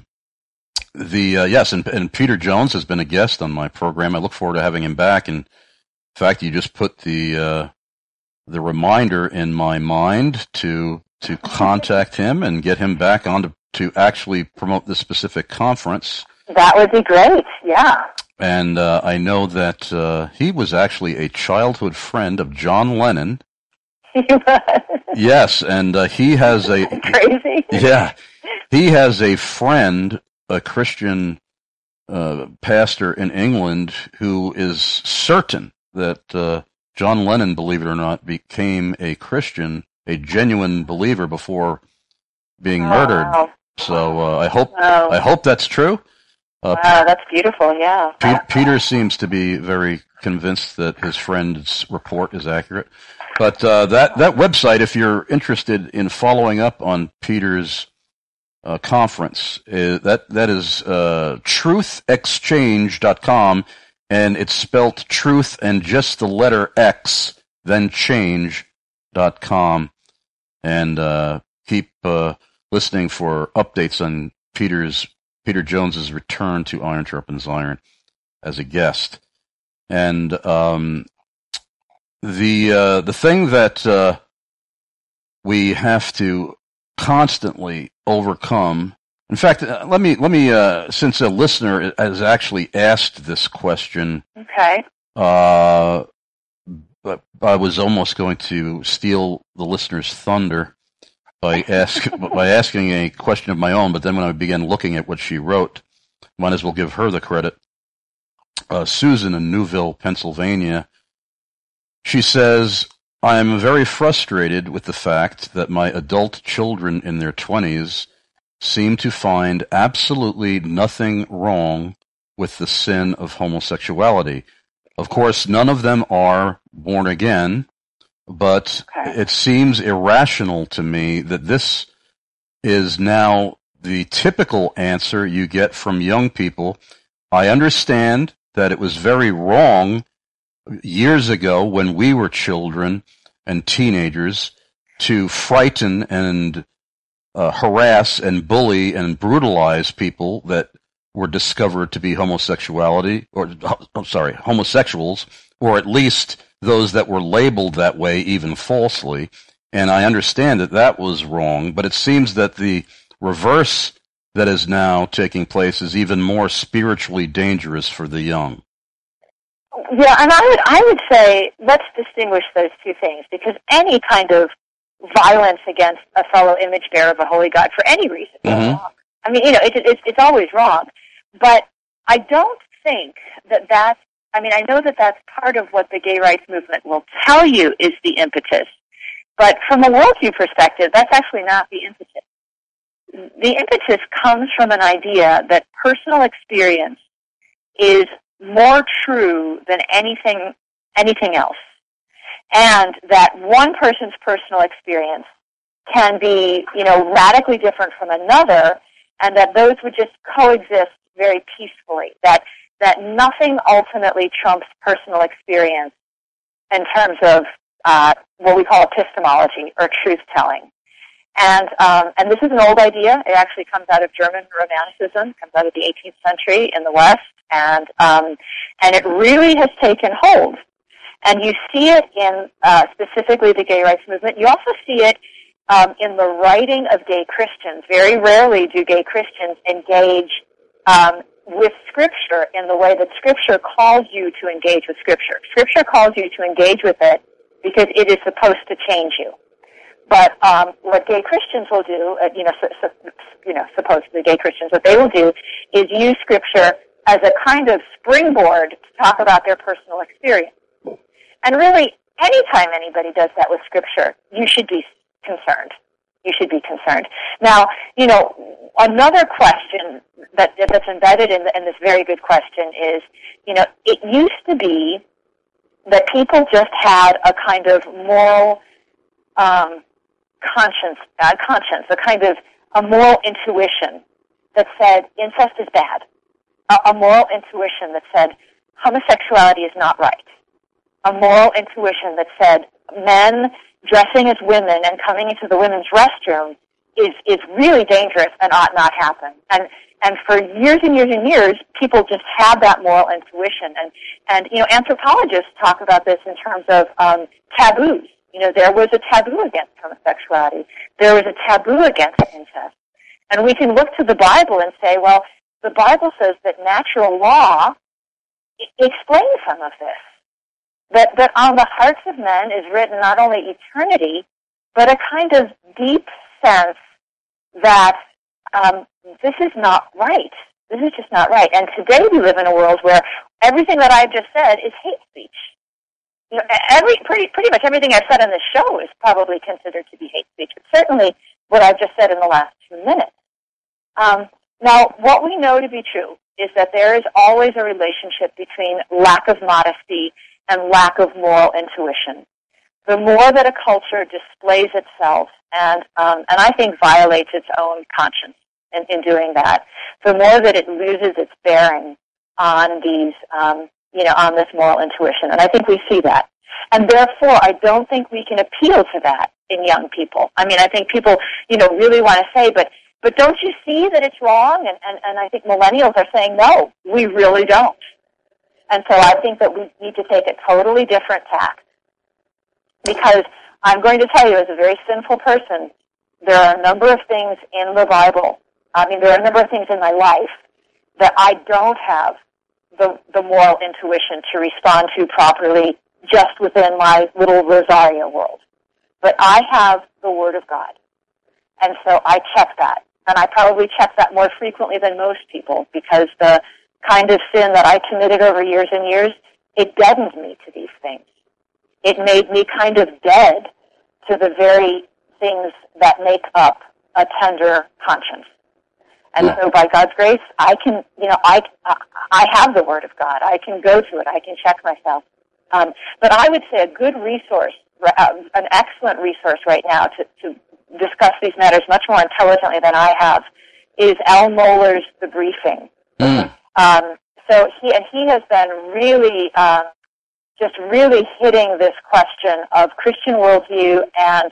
[SPEAKER 2] and Peter Jones has been a guest on my program. I look forward to having him back. And in fact, you just put the reminder in my mind to contact him and get him back on to actually promote this specific conference.
[SPEAKER 3] That would be great, yeah.
[SPEAKER 2] And I know that he was actually a childhood friend of John Lennon. Yes, and he has a...
[SPEAKER 3] Crazy.
[SPEAKER 2] Yeah. He has a friend, a Christian pastor in England, who is certain that John Lennon, believe it or not, became a Christian, a genuine believer before being murdered.
[SPEAKER 3] Wow.
[SPEAKER 2] So I hope that's true.
[SPEAKER 3] Wow, that's beautiful. Yeah.
[SPEAKER 2] Peter seems to be very convinced that his friend's report is accurate. But that website, if you're interested in following up on Peter's conference, that is truthexchange.com, and it's spelt truth and just the letter X, then change.com. And keep listening for updates on Peter Jones's return to Iron Sharpens Iron as a guest. And the thing that we have to constantly overcome. In fact, let me since a listener has actually asked this question.
[SPEAKER 3] Okay.
[SPEAKER 2] But I was almost going to steal the listener's thunder by asking a question of my own, but then when I began looking at what she wrote, might as well give her the credit. Susan in Newville, Pennsylvania, she says, I am very frustrated with the fact that my adult children in their 20s seem to find absolutely nothing wrong with the sin of homosexuality. Of course, none of them are born again, but it seems irrational to me that this is now the typical answer you get from young people. I understand that it was very wrong years ago when we were children and teenagers to frighten and harass and bully and brutalize people that were discovered to be homosexuals, or at least those that were labeled that way, even falsely. And I understand that that was wrong, but it seems that the reverse that is now taking place is even more spiritually dangerous for the young.
[SPEAKER 3] Yeah, and I would say let's distinguish those two things, because any kind of violence against a fellow image bearer of a holy God for any reason is wrong. I mean, it's always wrong. But I don't think that's, I mean, I know that that's part of what the gay rights movement will tell you is the impetus. But from a worldview perspective, that's actually not the impetus. The impetus comes from an idea that personal experience is more true than anything else. And that one person's personal experience can be, radically different from another, and that those would just coexist very peacefully. That nothing ultimately trumps personal experience in terms of what we call epistemology or truth-telling. And this is an old idea. It actually comes out of German Romanticism, comes out of the 18th century in the West, and it really has taken hold. And you see it in specifically the gay rights movement. You also see it in the writing of gay Christians. Very rarely do gay Christians engage with Scripture in the way that Scripture calls you to engage with Scripture. Scripture calls you to engage with it because it is supposed to change you. But what gay Christians will do, supposedly gay Christians, what they will do is use Scripture as a kind of springboard to talk about their personal experience. And really, anytime anybody does that with Scripture, you should be concerned. You should be concerned. Now, another question that's embedded in this very good question is, it used to be that people just had a kind of moral conscience, a kind of a moral intuition that said incest is bad, a moral intuition that said homosexuality is not right, a moral intuition that said men dressing as women and coming into the women's restroom is really dangerous and ought not happen. And for years and years and years, people just had that moral intuition. And anthropologists talk about this in terms of taboos. There was a taboo against homosexuality. There was a taboo against incest. And we can look to the Bible and say, well, the Bible says that natural law explains some of this. That on the hearts of men is written not only eternity, but a kind of deep sense that this is not right. This is just not right. And today we live in a world where everything that I've just said is hate speech. Pretty much everything I've said on this show is probably considered to be hate speech. But certainly what I've just said in the last 2 minutes. Now, what we know to be true is that there is always a relationship between lack of modesty and lack of moral intuition. The more that a culture displays itself and I think violates its own conscience in doing that, the more that it loses its bearing on these, on this moral intuition. And I think we see that. And therefore, I don't think we can appeal to that in young people. I mean, I think people, really want to say, but don't you see that it's wrong? And I think millennials are saying, no, we really don't. And so I think that we need to take a totally different tack. Because I'm going to tell you, as a very sinful person, there are a number of things in the Bible, there are a number of things in my life that I don't have the moral intuition to respond to properly just within my little Rosario world. But I have the Word of God. And so I check that. And I probably check that more frequently than most people because the kind of sin that I committed over years and years, it deadened me to these things. It made me kind of dead to the very things that make up a tender conscience. And so by God's grace, I can, I have the Word of God. I can go to it. I can check myself. But I would say a good resource, an excellent resource right now to discuss these matters much more intelligently than I have, is Al Mohler's The Briefing. So he has been really, just really hitting this question of Christian worldview and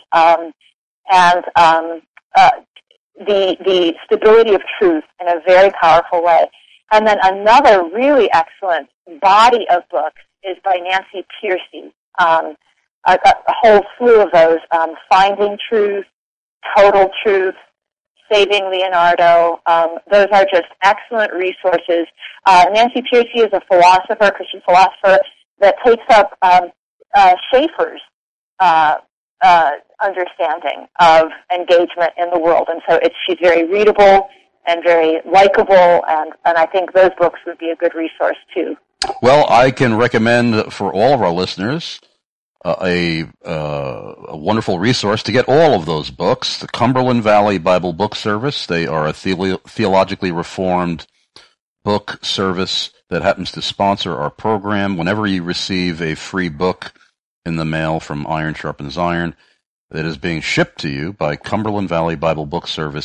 [SPEAKER 3] the stability of truth in a very powerful way. And then another really excellent body of books is by Nancy Pearcey. A whole slew of those, Finding Truth, Total Truth, Saving Leonardo. Those are just excellent resources. Nancy Pearcey is a philosopher, Christian philosopher, that takes up Schaeffer's understanding of engagement in the world. And so she's very readable and very likable, and I think those books would be a good resource, too.
[SPEAKER 2] Well, I can recommend for all of our listeners a wonderful resource to get all of those books, the Cumberland Valley Bible Book Service. They are a theologically reformed book service that happens to sponsor our program. Whenever you receive a free book in the mail from Iron Sharpens Iron, that is being shipped to you by Cumberland Valley Bible Book Service,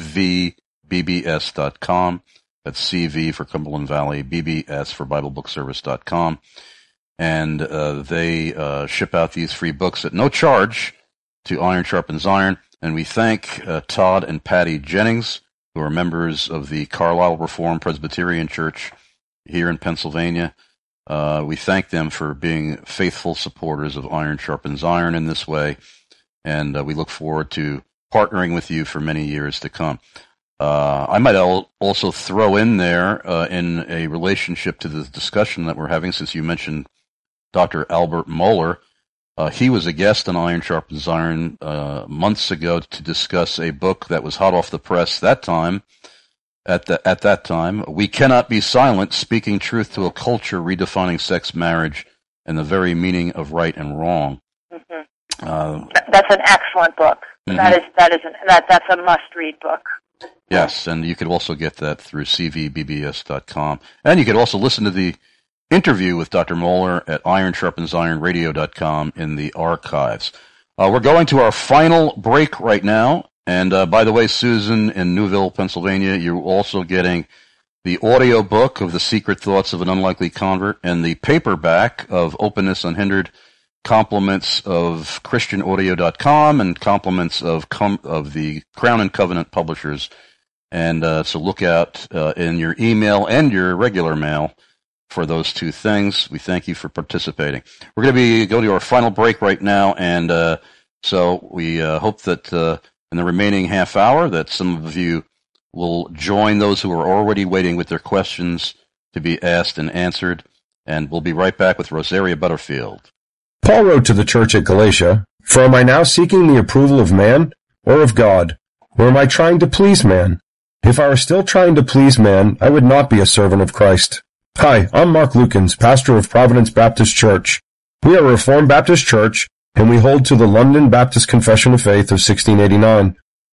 [SPEAKER 2] cvbbs.com. That's CV for Cumberland Valley, BBS for BibleBookService.com. And they ship out these free books at no charge to Iron Sharpens Iron. And we thank Todd and Patty Jennings, who are members of the Carlisle Reformed Presbyterian Church here in Pennsylvania. We thank them for being faithful supporters of Iron Sharpens Iron in this way. And we look forward to partnering with you for many years to come. I might also throw in there, in a relationship to the discussion that we're having, since you mentioned Dr. Albert Mohler. He was a guest on Iron Sharpens Iron months ago to discuss a book that was hot off the press that time. At that time, We Cannot Be Silent, Speaking Truth to a Culture Redefining Sex, Marriage, and the Very Meaning of Right and Wrong.
[SPEAKER 3] Mm-hmm. That's an excellent book. Mm-hmm. That's a must-read book.
[SPEAKER 2] Yes, and you could also get that through cvbbs.com. And you could also listen to the interview with Dr. Mohler at ironsharpensironradio.com in the archives. We're going to our final break right now. And by the way, Susan in Newville, Pennsylvania, you're also getting the audio book of The Secret Thoughts of an Unlikely Convert and the paperback of Openness Unhindered, compliments of ChristianAudio.com and compliments of the Crown and Covenant publishers. And so look out in your email and your regular mail for those two things. We thank you for participating. We're going to go to our final break right now, and so we hope that in the remaining half hour that some of you will join those who are already waiting with their questions to be asked and answered. And we'll be right back with Rosaria Butterfield.
[SPEAKER 8] Paul wrote to the church at Galatia, "For am I now seeking the approval of man or of God? Or am I trying to please man? If I were still trying to please man, I would not be a servant of Christ." Hi, I'm Mark Lukens, pastor of Providence Baptist Church. We are a Reformed Baptist church, and we hold to the London Baptist Confession of Faith of 1689.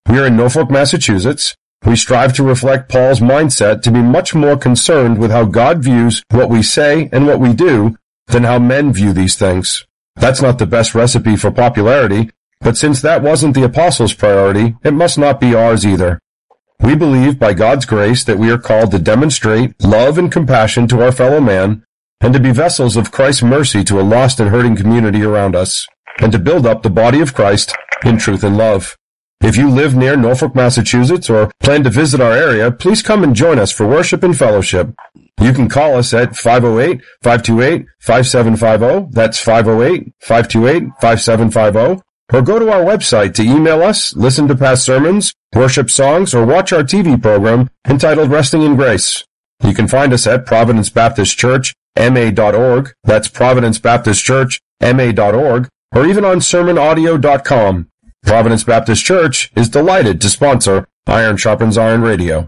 [SPEAKER 8] We are in Norfolk, Massachusetts. We strive to reflect Paul's mindset to be much more concerned with how God views what we say and what we do than how men view these things. That's not the best recipe for popularity, but since that wasn't the apostles' priority, it must not be ours either. We believe by God's grace that we are called to demonstrate love and compassion to our fellow man, and to be vessels of Christ's mercy to a lost and hurting community around us, and to build up the body of Christ in truth and love. If you live near Norfolk, Massachusetts, or plan to visit our area, please come and join us for worship and fellowship. You can call us at 508-528-5750. That's 508-528-5750. Or go to our website to email us, listen to past sermons, worship songs, or watch our TV program entitled Resting in Grace. You can find us at Providence Baptist Church, ma.org. That's Providence Baptist Church, ma.org. Or even on sermonaudio.com. Providence Baptist Church is delighted to sponsor Iron Sharpens Iron Radio.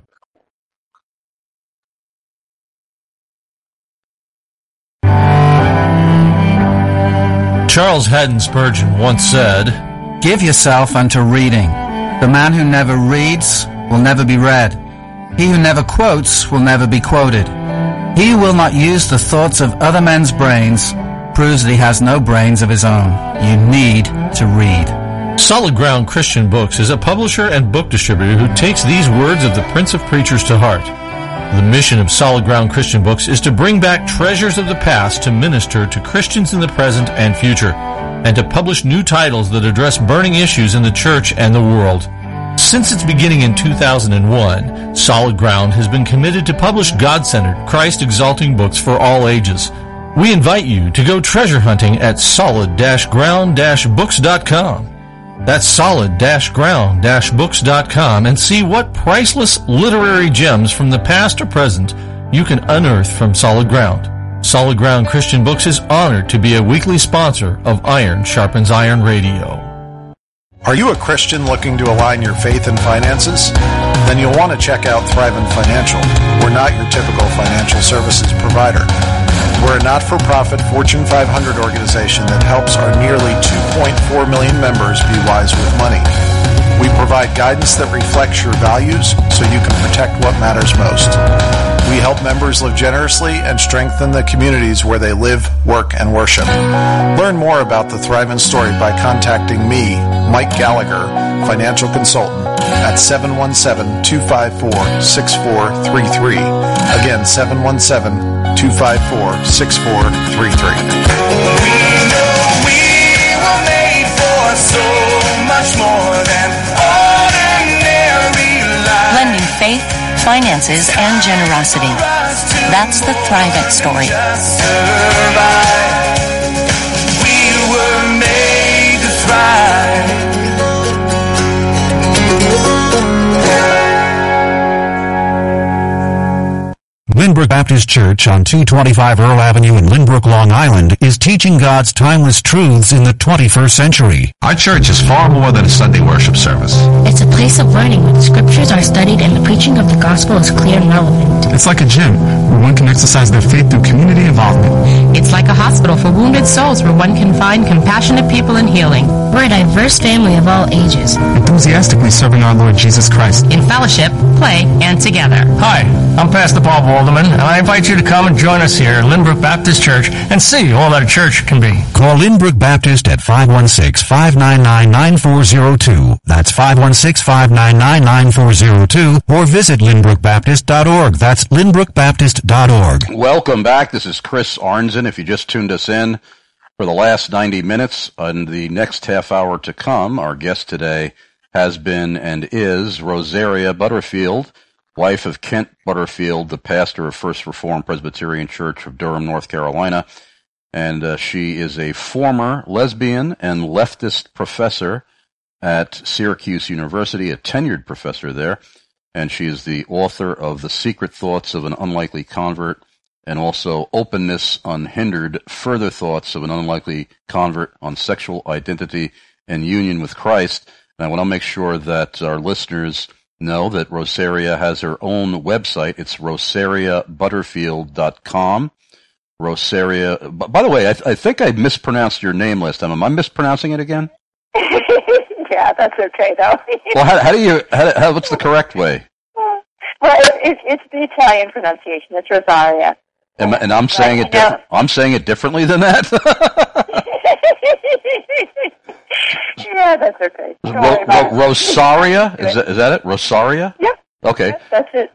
[SPEAKER 5] Charles Haddon Spurgeon once said,
[SPEAKER 6] "Give yourself unto reading. The man who never reads will never be read. He who never quotes will never be quoted. He who will not use the thoughts of other men's brains proves that he has no brains of his own. You need to read."
[SPEAKER 5] Solid Ground Christian Books is a publisher and book distributor who takes these words of the Prince of Preachers to heart. The mission of Solid Ground Christian Books is to bring back treasures of the past to minister to Christians in the present and future, and to publish new titles that address burning issues in the church and the world. Since its beginning in 2001, Solid Ground has been committed to publish God-centered, Christ-exalting books for all ages. We invite you to go treasure hunting at solid-ground-books.com. That's solid-ground-books.com, and see what priceless literary gems from the past or present you can unearth from Solid Ground. Solid Ground Christian Books is honored to be a weekly sponsor of Iron Sharpens Iron Radio.
[SPEAKER 9] Are you a Christian looking to align your faith and finances? Then you'll want to check out Thrivent Financial. We're not your typical financial services provider. We're a not-for-profit Fortune 500 organization that helps our nearly 2.4 million members be wise with money. We provide guidance that reflects your values so you can protect what matters most. We help members live generously and strengthen the communities where they live, work, and worship. Learn more about the Thrivent story by contacting me, Mike Gallagher, financial consultant, at 717-254-6433. Again, 717-254-6433.
[SPEAKER 10] We know we were made for so much more than ordinary life.
[SPEAKER 11] Blending faith, finances, and generosity. That's the Thrivent story.
[SPEAKER 10] We were made to thrive.
[SPEAKER 12] Lynbrook Baptist Church on 225 Earl Avenue in Lynbrook, Long Island is teaching God's timeless truths in the 21st century.
[SPEAKER 13] Our church is far more than a Sunday worship service.
[SPEAKER 14] It's a place of learning where the scriptures are studied and the preaching of the gospel is clear and relevant.
[SPEAKER 15] It's like a gym where one can exercise their faith through community involvement.
[SPEAKER 16] It's like a hospital for wounded souls where one can find compassionate people and healing.
[SPEAKER 14] We're a diverse family of all ages,
[SPEAKER 15] enthusiastically serving our Lord Jesus Christ.
[SPEAKER 16] In fellowship, play, and together.
[SPEAKER 17] Hi, I'm Pastor Bob Walderman, and I invite you to come and join us here at Lynbrook Baptist Church and see all that a church can be.
[SPEAKER 12] Call Lynbrook Baptist at 516-599-9402. That's 516-599-9402. Or visit lynbrookbaptist.org. That's lynbrookbaptist.org.
[SPEAKER 2] Welcome back. This is Chris Arnzen. If you just tuned us in for the last 90 minutes, and the next half hour to come, our guest today has been and is Rosaria Butterfield, wife of Kent Butterfield, the pastor of First Reformed Presbyterian Church of Durham, North Carolina. And she is a former lesbian and leftist professor at Syracuse University, a tenured professor there. And she is the author of The Secret Thoughts of an Unlikely Convert, and also Openness Unhindered, Further Thoughts of an Unlikely Convert on Sexual Identity and Union with Christ. And I want to make sure that our listeners know that Rosaria has her own website. It's rosariabutterfield.com. Rosaria, by the way, I think I mispronounced your name last time. Am I mispronouncing it again?
[SPEAKER 3] Yeah, that's okay though.
[SPEAKER 2] Well, what's the correct way?
[SPEAKER 3] Well, it's the Italian pronunciation. It's Rosaria.
[SPEAKER 2] And I'm saying it. I'm saying it differently than that.
[SPEAKER 3] Yeah, that's okay.
[SPEAKER 2] Rosaria, is that it? Rosaria?
[SPEAKER 3] Yeah.
[SPEAKER 2] Okay.
[SPEAKER 3] That's it.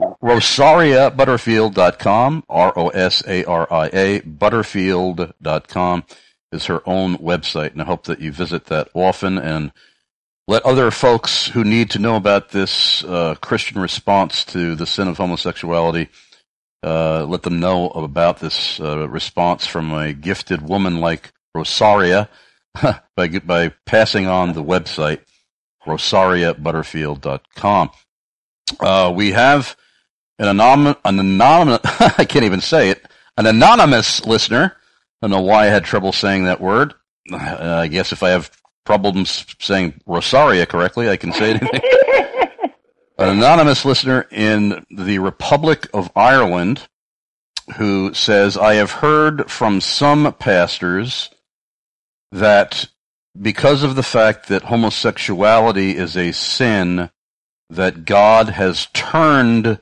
[SPEAKER 2] RosariaButterfield.com, ROSARIA, Butterfield.com is her own website, and I hope that you visit that often and let other folks who need to know about this Christian response to the sin of homosexuality, let them know about this response from a gifted woman like Rosaria by passing on the website, RosariaButterfield.com. We have an anonymous I can't even say it, an anonymous listener. I don't know why I had trouble saying that word. I guess if I have problems saying Rosaria correctly, I can say anything. An anonymous listener in the Republic of Ireland who says, I have heard from some pastors that because of the fact that homosexuality is a sin that God has turned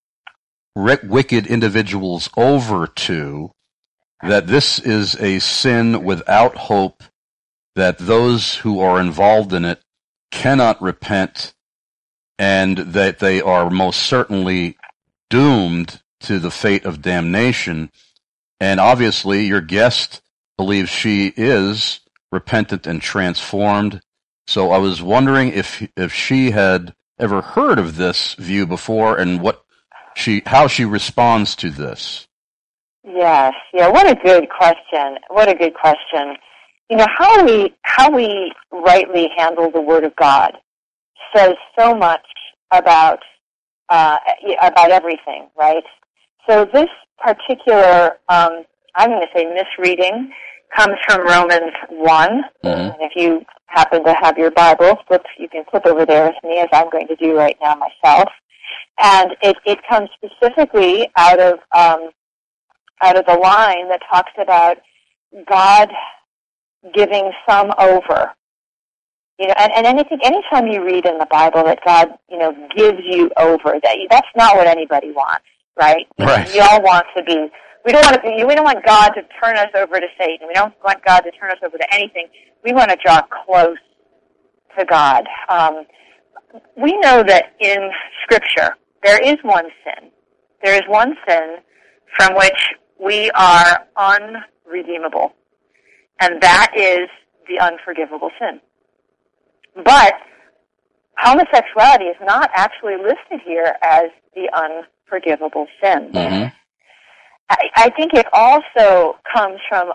[SPEAKER 2] wicked individuals over to, that this is a sin without hope, that those who are involved in it cannot repent, and that they are most certainly doomed to the fate of damnation. And obviously your guest believes she is repentant and transformed. So I was wondering if she had ever heard of this view before and how she responds to this.
[SPEAKER 3] Yes, yeah. What a good question. What a good question. You know, how we rightly handle the Word of God says so much about everything, right? So this particular, I'm going to say misreading, comes from Romans 1. Mm-hmm. And if you happen to have your Bible, you can flip over there with me, as I'm going to do right now myself. And it comes specifically out of the line that talks about God giving some over. You know, and anytime you read in the Bible that God, you know, gives you over, that's not what anybody wants, right?
[SPEAKER 2] Right.
[SPEAKER 3] We all want to be. We don't want God to turn us over to Satan. We don't want God to turn us over to anything. We want to draw close to God. We know that in Scripture there is one sin. There is one sin from which we are unredeemable, and that is the unforgivable sin. But homosexuality is not actually listed here as the unforgivable sin.
[SPEAKER 2] Mm-hmm.
[SPEAKER 3] I think it also comes from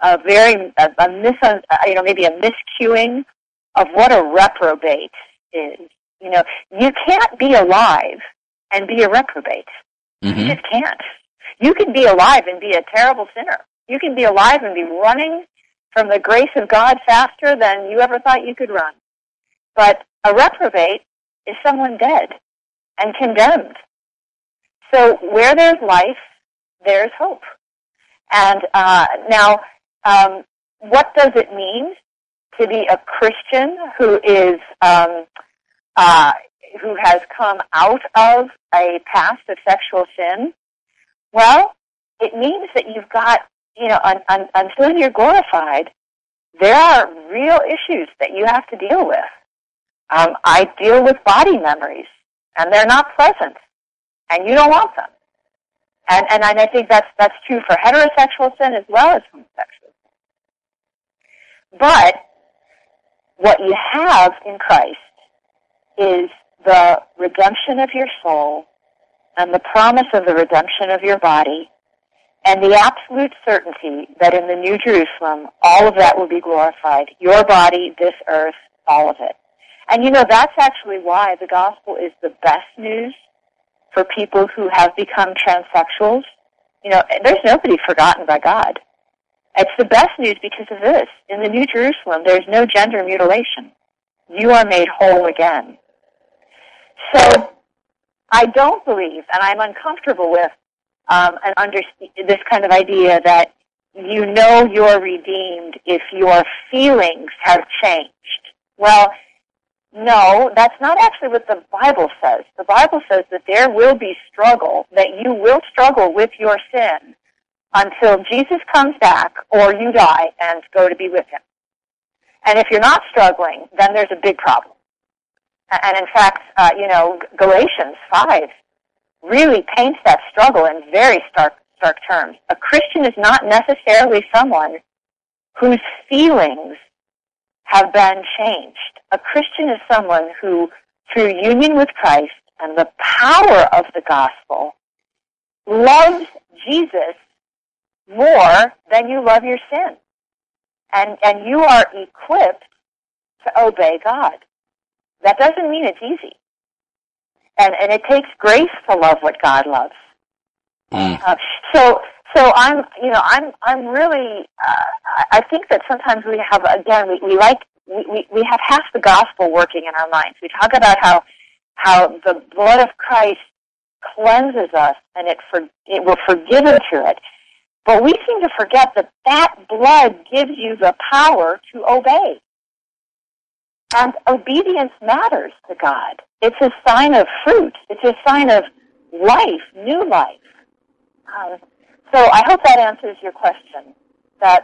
[SPEAKER 3] maybe a miscuing of what a reprobate is. You know, you can't be alive and be a reprobate. Mm-hmm. You just can't. You can be alive and be a terrible sinner. You can be alive and be running from the grace of God faster than you ever thought you could run. But a reprobate is someone dead and condemned. So where there's life, there's hope. And now, what does it mean to be a Christian who is who has come out of a past of sexual sin? Well, it means that you've got, you know, until you're glorified, there are real issues that you have to deal with. I deal with body memories, and they're not pleasant, and you don't want them. And I think that's true for heterosexual sin as well as homosexual sin. But what you have in Christ is the redemption of your soul and the promise of the redemption of your body and the absolute certainty that in the New Jerusalem, all of that will be glorified. Your body, this earth, all of it. And you know, that's actually why the gospel is the best news for people who have become transsexuals. You know, there's nobody forgotten by God. It's the best news because of this. In the New Jerusalem, there's no gender mutilation. You are made whole again. So I don't believe, and I'm uncomfortable with, this kind of idea that you know you're redeemed if your feelings have changed. Well, No, that's not actually what the Bible says. The Bible says that there will be struggle, that you will struggle with your sin until Jesus comes back or you die and go to be with him. And if you're not struggling, then there's a big problem. And in fact, Galatians 5 really paints that struggle in very stark terms. A Christian is not necessarily someone whose feelings have been changed. A Christian is someone who, through union with Christ and the power of the gospel, loves Jesus more than you love your sin. And you are equipped to obey God. That doesn't mean it's easy. And it takes grace to love what God loves. So I'm really, I think that sometimes we have, again, we have half the gospel working in our minds. We talk about how the blood of Christ cleanses us and it will forgive us through it. But we seem to forget that blood gives you the power to obey. And obedience matters to God. It's a sign of fruit. It's a sign of life, new life. So I hope that answers your question. That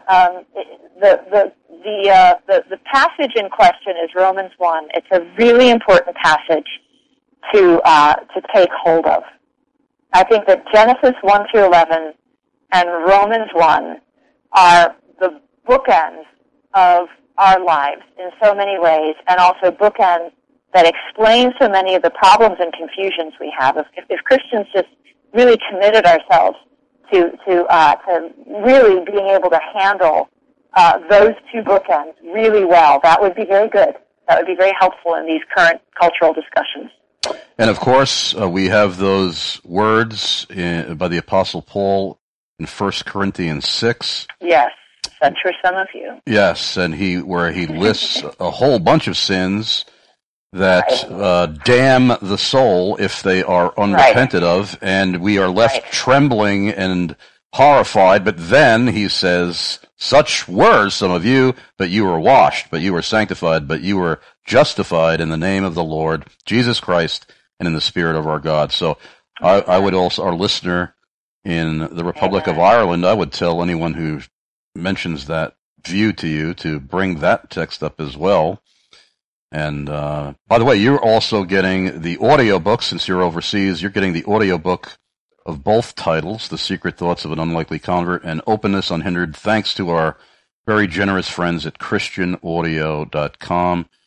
[SPEAKER 3] the passage in question is Romans 1. It's a really important passage to take hold of. I think that Genesis 1 through 11 and Romans 1 are the bookends of our lives in so many ways, and also bookends that explain so many of the problems and confusions we have. If Christians just really committed ourselves to really being able to handle those two bookends really well, that would be very good. That would be very helpful in these current cultural discussions.
[SPEAKER 2] And of course, we have those words by the Apostle Paul in 1 Corinthians 6.
[SPEAKER 3] Yes, that's for some of you.
[SPEAKER 2] Yes, and where he lists a whole bunch of sins that damn the soul if they are unrepented of, and we are left trembling and horrified. But then he says, such were some of you, but you were washed, but you were sanctified, but you were justified in the name of the Lord Jesus Christ and in the Spirit of our God. So I would also, our listener in the Republic of Ireland, I would tell anyone who mentions that view to you to bring that text up as well. And by the way, you're also getting the audiobook. Since you're overseas, you're getting the audiobook of both titles, The Secret Thoughts of an Unlikely Convert and Openness Unhindered, thanks to our very generous friends at ChristianAudio.com,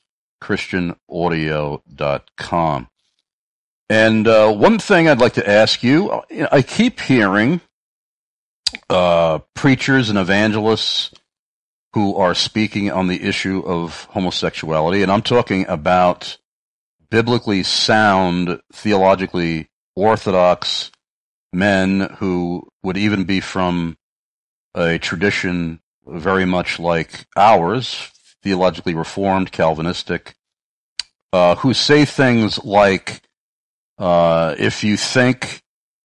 [SPEAKER 2] ChristianAudio.com. And one thing I'd like to ask you, I keep hearing preachers and evangelists who are speaking on the issue of homosexuality, and I'm talking about biblically sound, theologically orthodox men who would even be from a tradition very much like ours, theologically reformed, Calvinistic, who say things like, if you think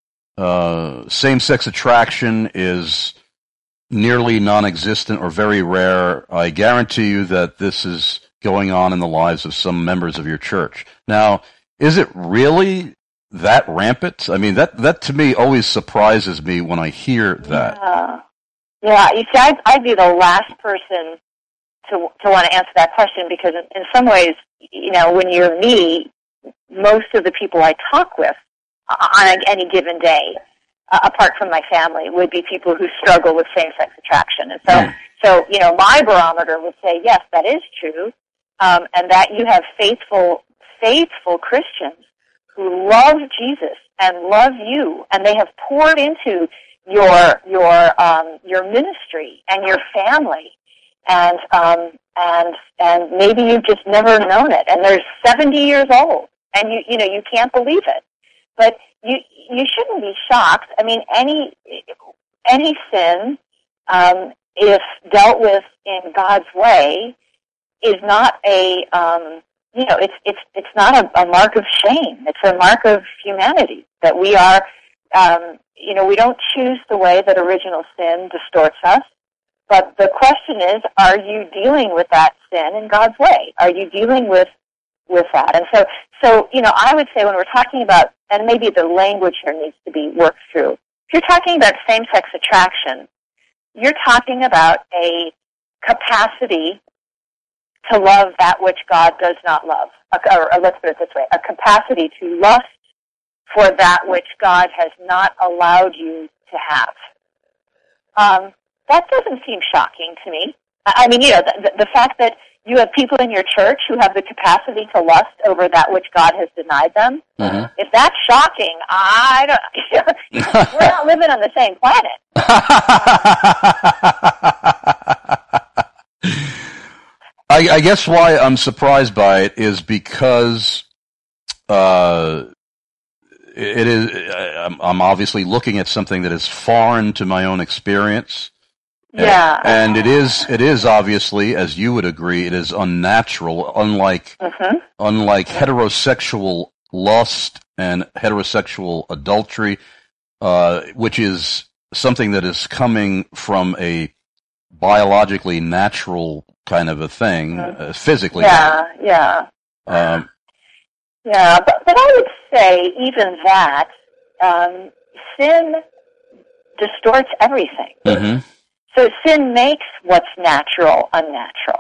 [SPEAKER 2] same-sex attraction is nearly non-existent or very rare, I guarantee you that this is going on in the lives of some members of your church. Now, is it really that rampant? I mean, that to me always surprises me when I hear that.
[SPEAKER 3] Yeah. You see, I'd be the last person to want to answer that question, because in some ways, when you're me, most of the people I talk with on any given day, apart from my family, would be people who struggle with same-sex attraction. And so my barometer would say, yes, that is true, and that you have faithful Christians who love Jesus and love you, and they have poured into your ministry and your family, and maybe you've just never known it, and they're 70 years old, and you can't believe it, but you shouldn't be shocked. I mean, any sin, if dealt with in God's way, is not it's not a mark of shame. It's a mark of humanity, that we are, we don't choose the way that original sin distorts us. But the question is, are you dealing with that sin in God's way? Are you dealing with with that. And so I would say when we're talking about, and maybe the language here needs to be worked through. If you're talking about same-sex attraction, you're talking about a capacity to love that which God does not love. Or let's put it this way, a capacity to lust for that which God has not allowed you to have. That doesn't seem shocking to me. I mean, the fact that you have people in your church who have the capacity to lust over that which God has denied them. Mm-hmm. If that's shocking, I don't. We're not living on the same planet.
[SPEAKER 2] I guess why I'm surprised by it is because it is. I'm obviously looking at something that is foreign to my own experience.
[SPEAKER 3] Yeah.
[SPEAKER 2] And it is obviously, as you would agree, it is unnatural, unlike heterosexual lust and heterosexual adultery, which is something that is coming from a biologically natural kind of a thing, physically.
[SPEAKER 3] Yeah. But I would say even that sin distorts everything. Mm-hmm. So sin makes what's natural unnatural.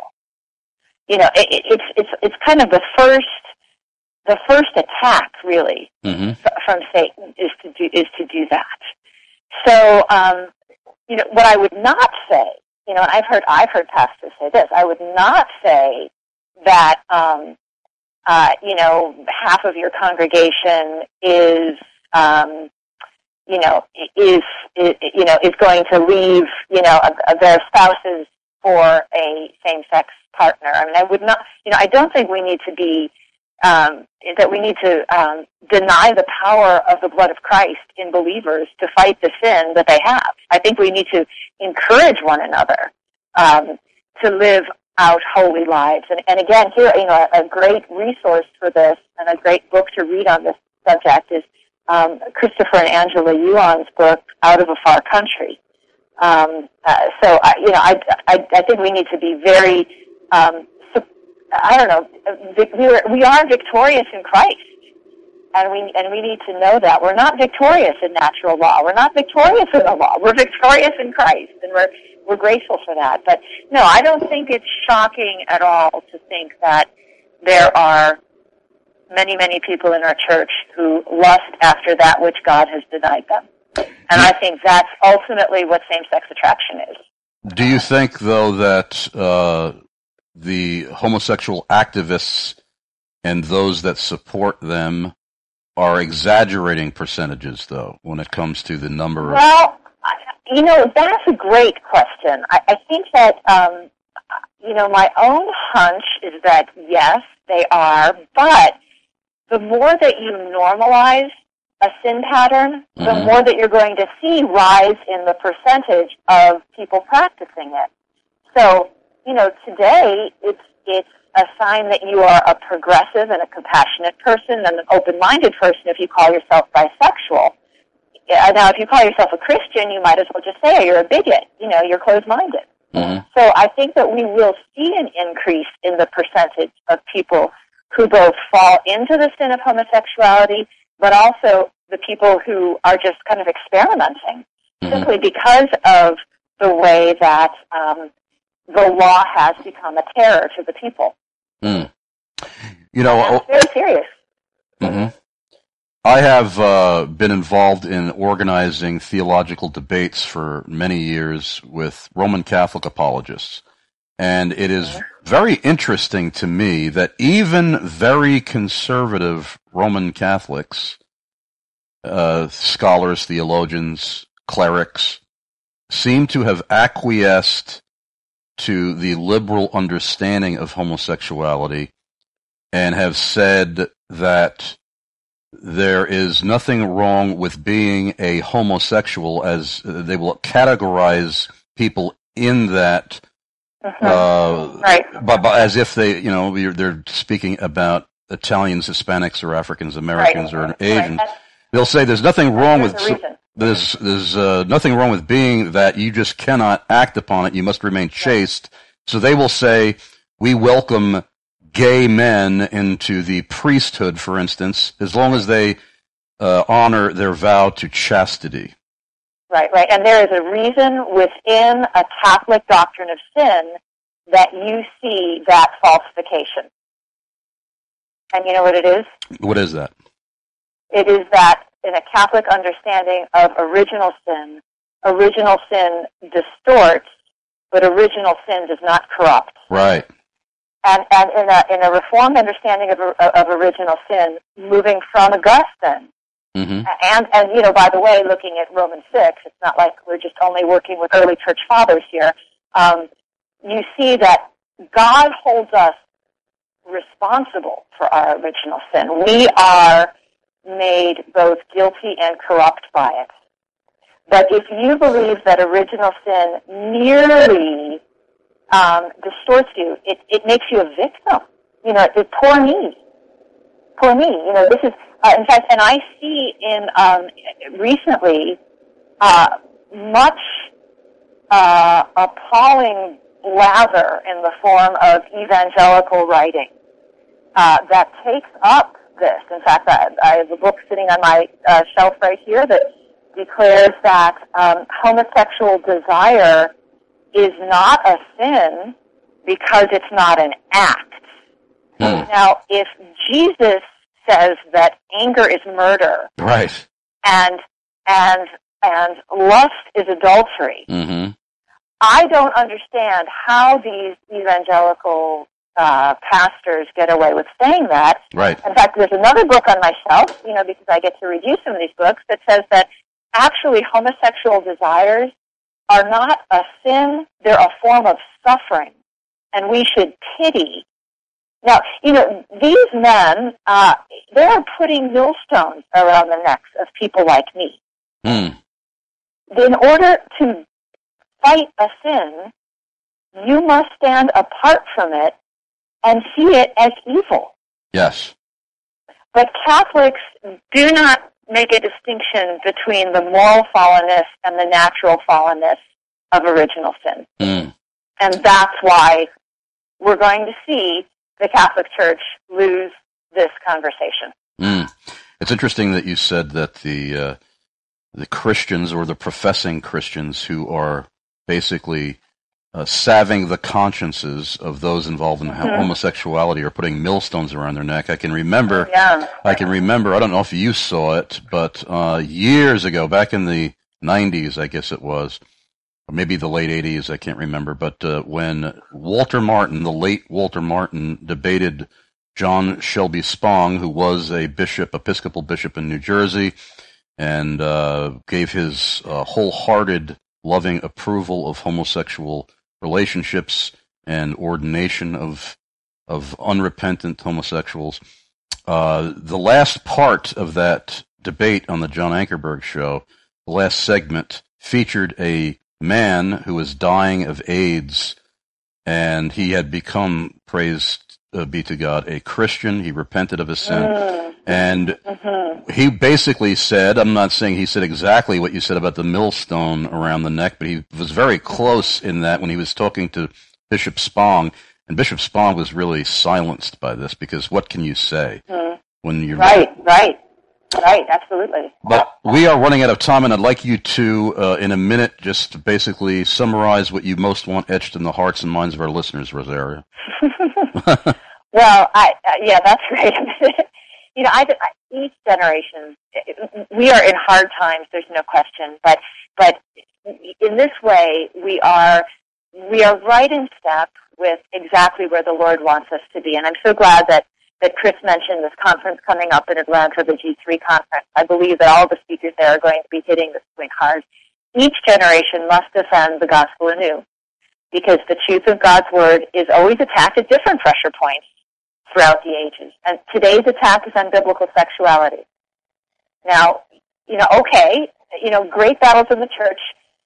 [SPEAKER 3] It's kind of the first attack really from Satan is to do that. So what I would not say, and I've heard pastors say this. I would not say that half of your congregation is going to leave, their spouses for a same-sex partner. I mean, I would not, I don't think we need to be, that we need to deny the power of the blood of Christ in believers to fight the sin that they have. I think we need to encourage one another to live out holy lives. And again, here, a great resource for this and a great book to read on this subject is Christopher and Angela Yuan's book, Out of a Far Country. So I think we need to be very, we are victorious in Christ, and we need to know that. We're not victorious in natural law. We're not victorious in the law. We're victorious in Christ, and we're grateful for that. But no, I don't think it's shocking at all to think that there are many, many people in our church who lust after that which God has denied them. And I think that's ultimately what same-sex attraction is.
[SPEAKER 2] Do you think, though, that the homosexual activists and those that support them are exaggerating percentages, though, when it comes to the number of...
[SPEAKER 3] Well, that's a great question. I think that, my own hunch is that, yes, they are, but the more that you normalize a sin pattern, the more that you're going to see rise in the percentage of people practicing it. So, today it's a sign that you are a progressive and a compassionate person and an open-minded person if you call yourself bisexual. Now, if you call yourself a Christian, you might as well just say you're a bigot. You're closed-minded. Mm-hmm. So I think that we will see an increase in the percentage of people who both fall into the sin of homosexuality, but also the people who are just kind of experimenting, simply because of the way that the law has become a terror to the people.
[SPEAKER 2] Mm.
[SPEAKER 3] That's very serious.
[SPEAKER 2] Mm-hmm. I have been involved in organizing theological debates for many years with Roman Catholic apologists. And it is very interesting to me that even very conservative Roman Catholics, scholars, theologians, clerics, seem to have acquiesced to the liberal understanding of homosexuality and have said that there is nothing wrong with being a homosexual, as they will categorize people in that.
[SPEAKER 3] Right.
[SPEAKER 2] But as if they're speaking about Italians, Hispanics, or Africans Americans or Asians. Right. They'll say there's nothing wrong with there's nothing wrong with being that. You just cannot act upon it. You must remain chaste. So they will say we welcome gay men into the priesthood, for instance, as long as they honor their vow to chastity.
[SPEAKER 3] Right. And there is a reason within a Catholic doctrine of sin that you see that falsification. And you know what it is?
[SPEAKER 2] What is that?
[SPEAKER 3] It is that in a Catholic understanding of original sin distorts, but original sin does not corrupt.
[SPEAKER 2] Right.
[SPEAKER 3] And in a Reformed understanding of original sin, moving from Augustine, and you know, by the way, looking at Romans 6, it's not like we're just only working with early church fathers here. You see that God holds us responsible for our original sin. We are made both guilty and corrupt by it. But if you believe that original sin merely distorts you, it makes you a victim. You know, poor me. You know, this is, in fact, and I see in recently much appalling blather in the form of evangelical writing that takes up this. In fact, I have a book sitting on my shelf right here that declares that homosexual desire is not a sin because it's not an act. Now, if Jesus says that anger is murder,
[SPEAKER 2] right,
[SPEAKER 3] and lust is adultery, I don't understand how these evangelical pastors get away with saying that.
[SPEAKER 2] Right.
[SPEAKER 3] In fact, there's another book on my shelf, you know, because I get to review some of these books, that says that actually homosexual desires are not a sin, they're a form of suffering, and we should pity. Now, you know, these men, they're putting millstones around the necks of people like me. In order to fight a sin, you must stand apart from it and see it as evil.
[SPEAKER 2] Yes.
[SPEAKER 3] But Catholics do not make a distinction between the moral fallenness and the natural fallenness of original sin. And that's why we're going to see the Catholic Church lose this conversation.
[SPEAKER 2] It's interesting that you said that the Christians, or the professing Christians, who are basically salving the consciences of those involved in homosexuality, are putting millstones around their neck. I can remember, I don't know if you saw it, but years ago, back in the 90s, I guess it was, or maybe the late 80s, I can't remember, but when Walter Martin, the late Walter Martin, debated John Shelby Spong, who was a Episcopal bishop in New Jersey, and gave his wholehearted, loving approval of homosexual relationships and ordination of unrepentant homosexuals. The last part of that debate on the John Ankerberg show, the last segment, featured a man who was dying of AIDS, and he had become, praised be to God, a Christian. He repented of his sin. And he basically said, I'm not saying he said exactly what you said about the millstone around the neck, but he was very close in that when he was talking to Bishop Spong. And Bishop Spong was really silenced by this, because what can you say when you're...
[SPEAKER 3] Right, absolutely.
[SPEAKER 2] But we are running out of time, and I'd like you to, in a minute, just basically summarize what you most want etched in the hearts and minds of our listeners, Rosaria.
[SPEAKER 3] Well, yeah, that's right. You know, each generation, we are in hard times, there's no question, but in this way, we are right in step with exactly where the Lord wants us to be. And I'm so glad that Chris mentioned this conference coming up in Atlanta, the G3 conference. I believe that all the speakers there are going to be hitting this point hard. Each generation must defend the gospel anew, because the truth of God's word is always attacked at different pressure points throughout the ages. And today's attack is on biblical sexuality. Now, you know, okay, you know, great battles in the church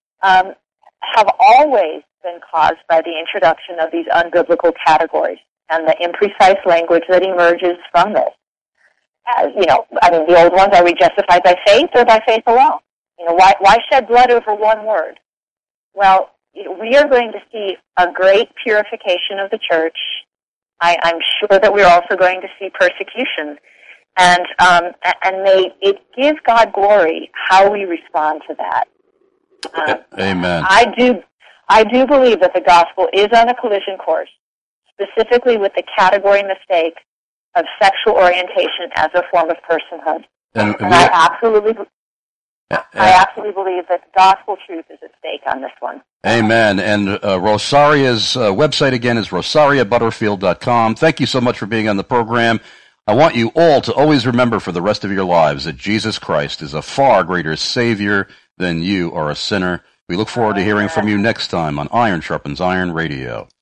[SPEAKER 3] have always been caused by the introduction of these unbiblical categories and the imprecise language that emerges from this. You know, I mean, the old ones, are we justified by faith or by faith alone? You know, why shed blood over one word? Well, you know, we are going to see a great purification of the church I'm sure that we're also going to see persecution. And may it give God glory how we respond to that.
[SPEAKER 2] Amen.
[SPEAKER 3] I do believe that the gospel is on a collision course, specifically with the category mistake of sexual orientation as a form of personhood. And I absolutely believe that gospel truth is at stake on this one.
[SPEAKER 2] Amen. And Rosaria's website again is rosariabutterfield.com. Thank you so much for being on the program. I want you all to always remember for the rest of your lives that Jesus Christ is a far greater Savior than you are a sinner. We look forward to hearing from you next time on Iron Sharpens Iron Radio.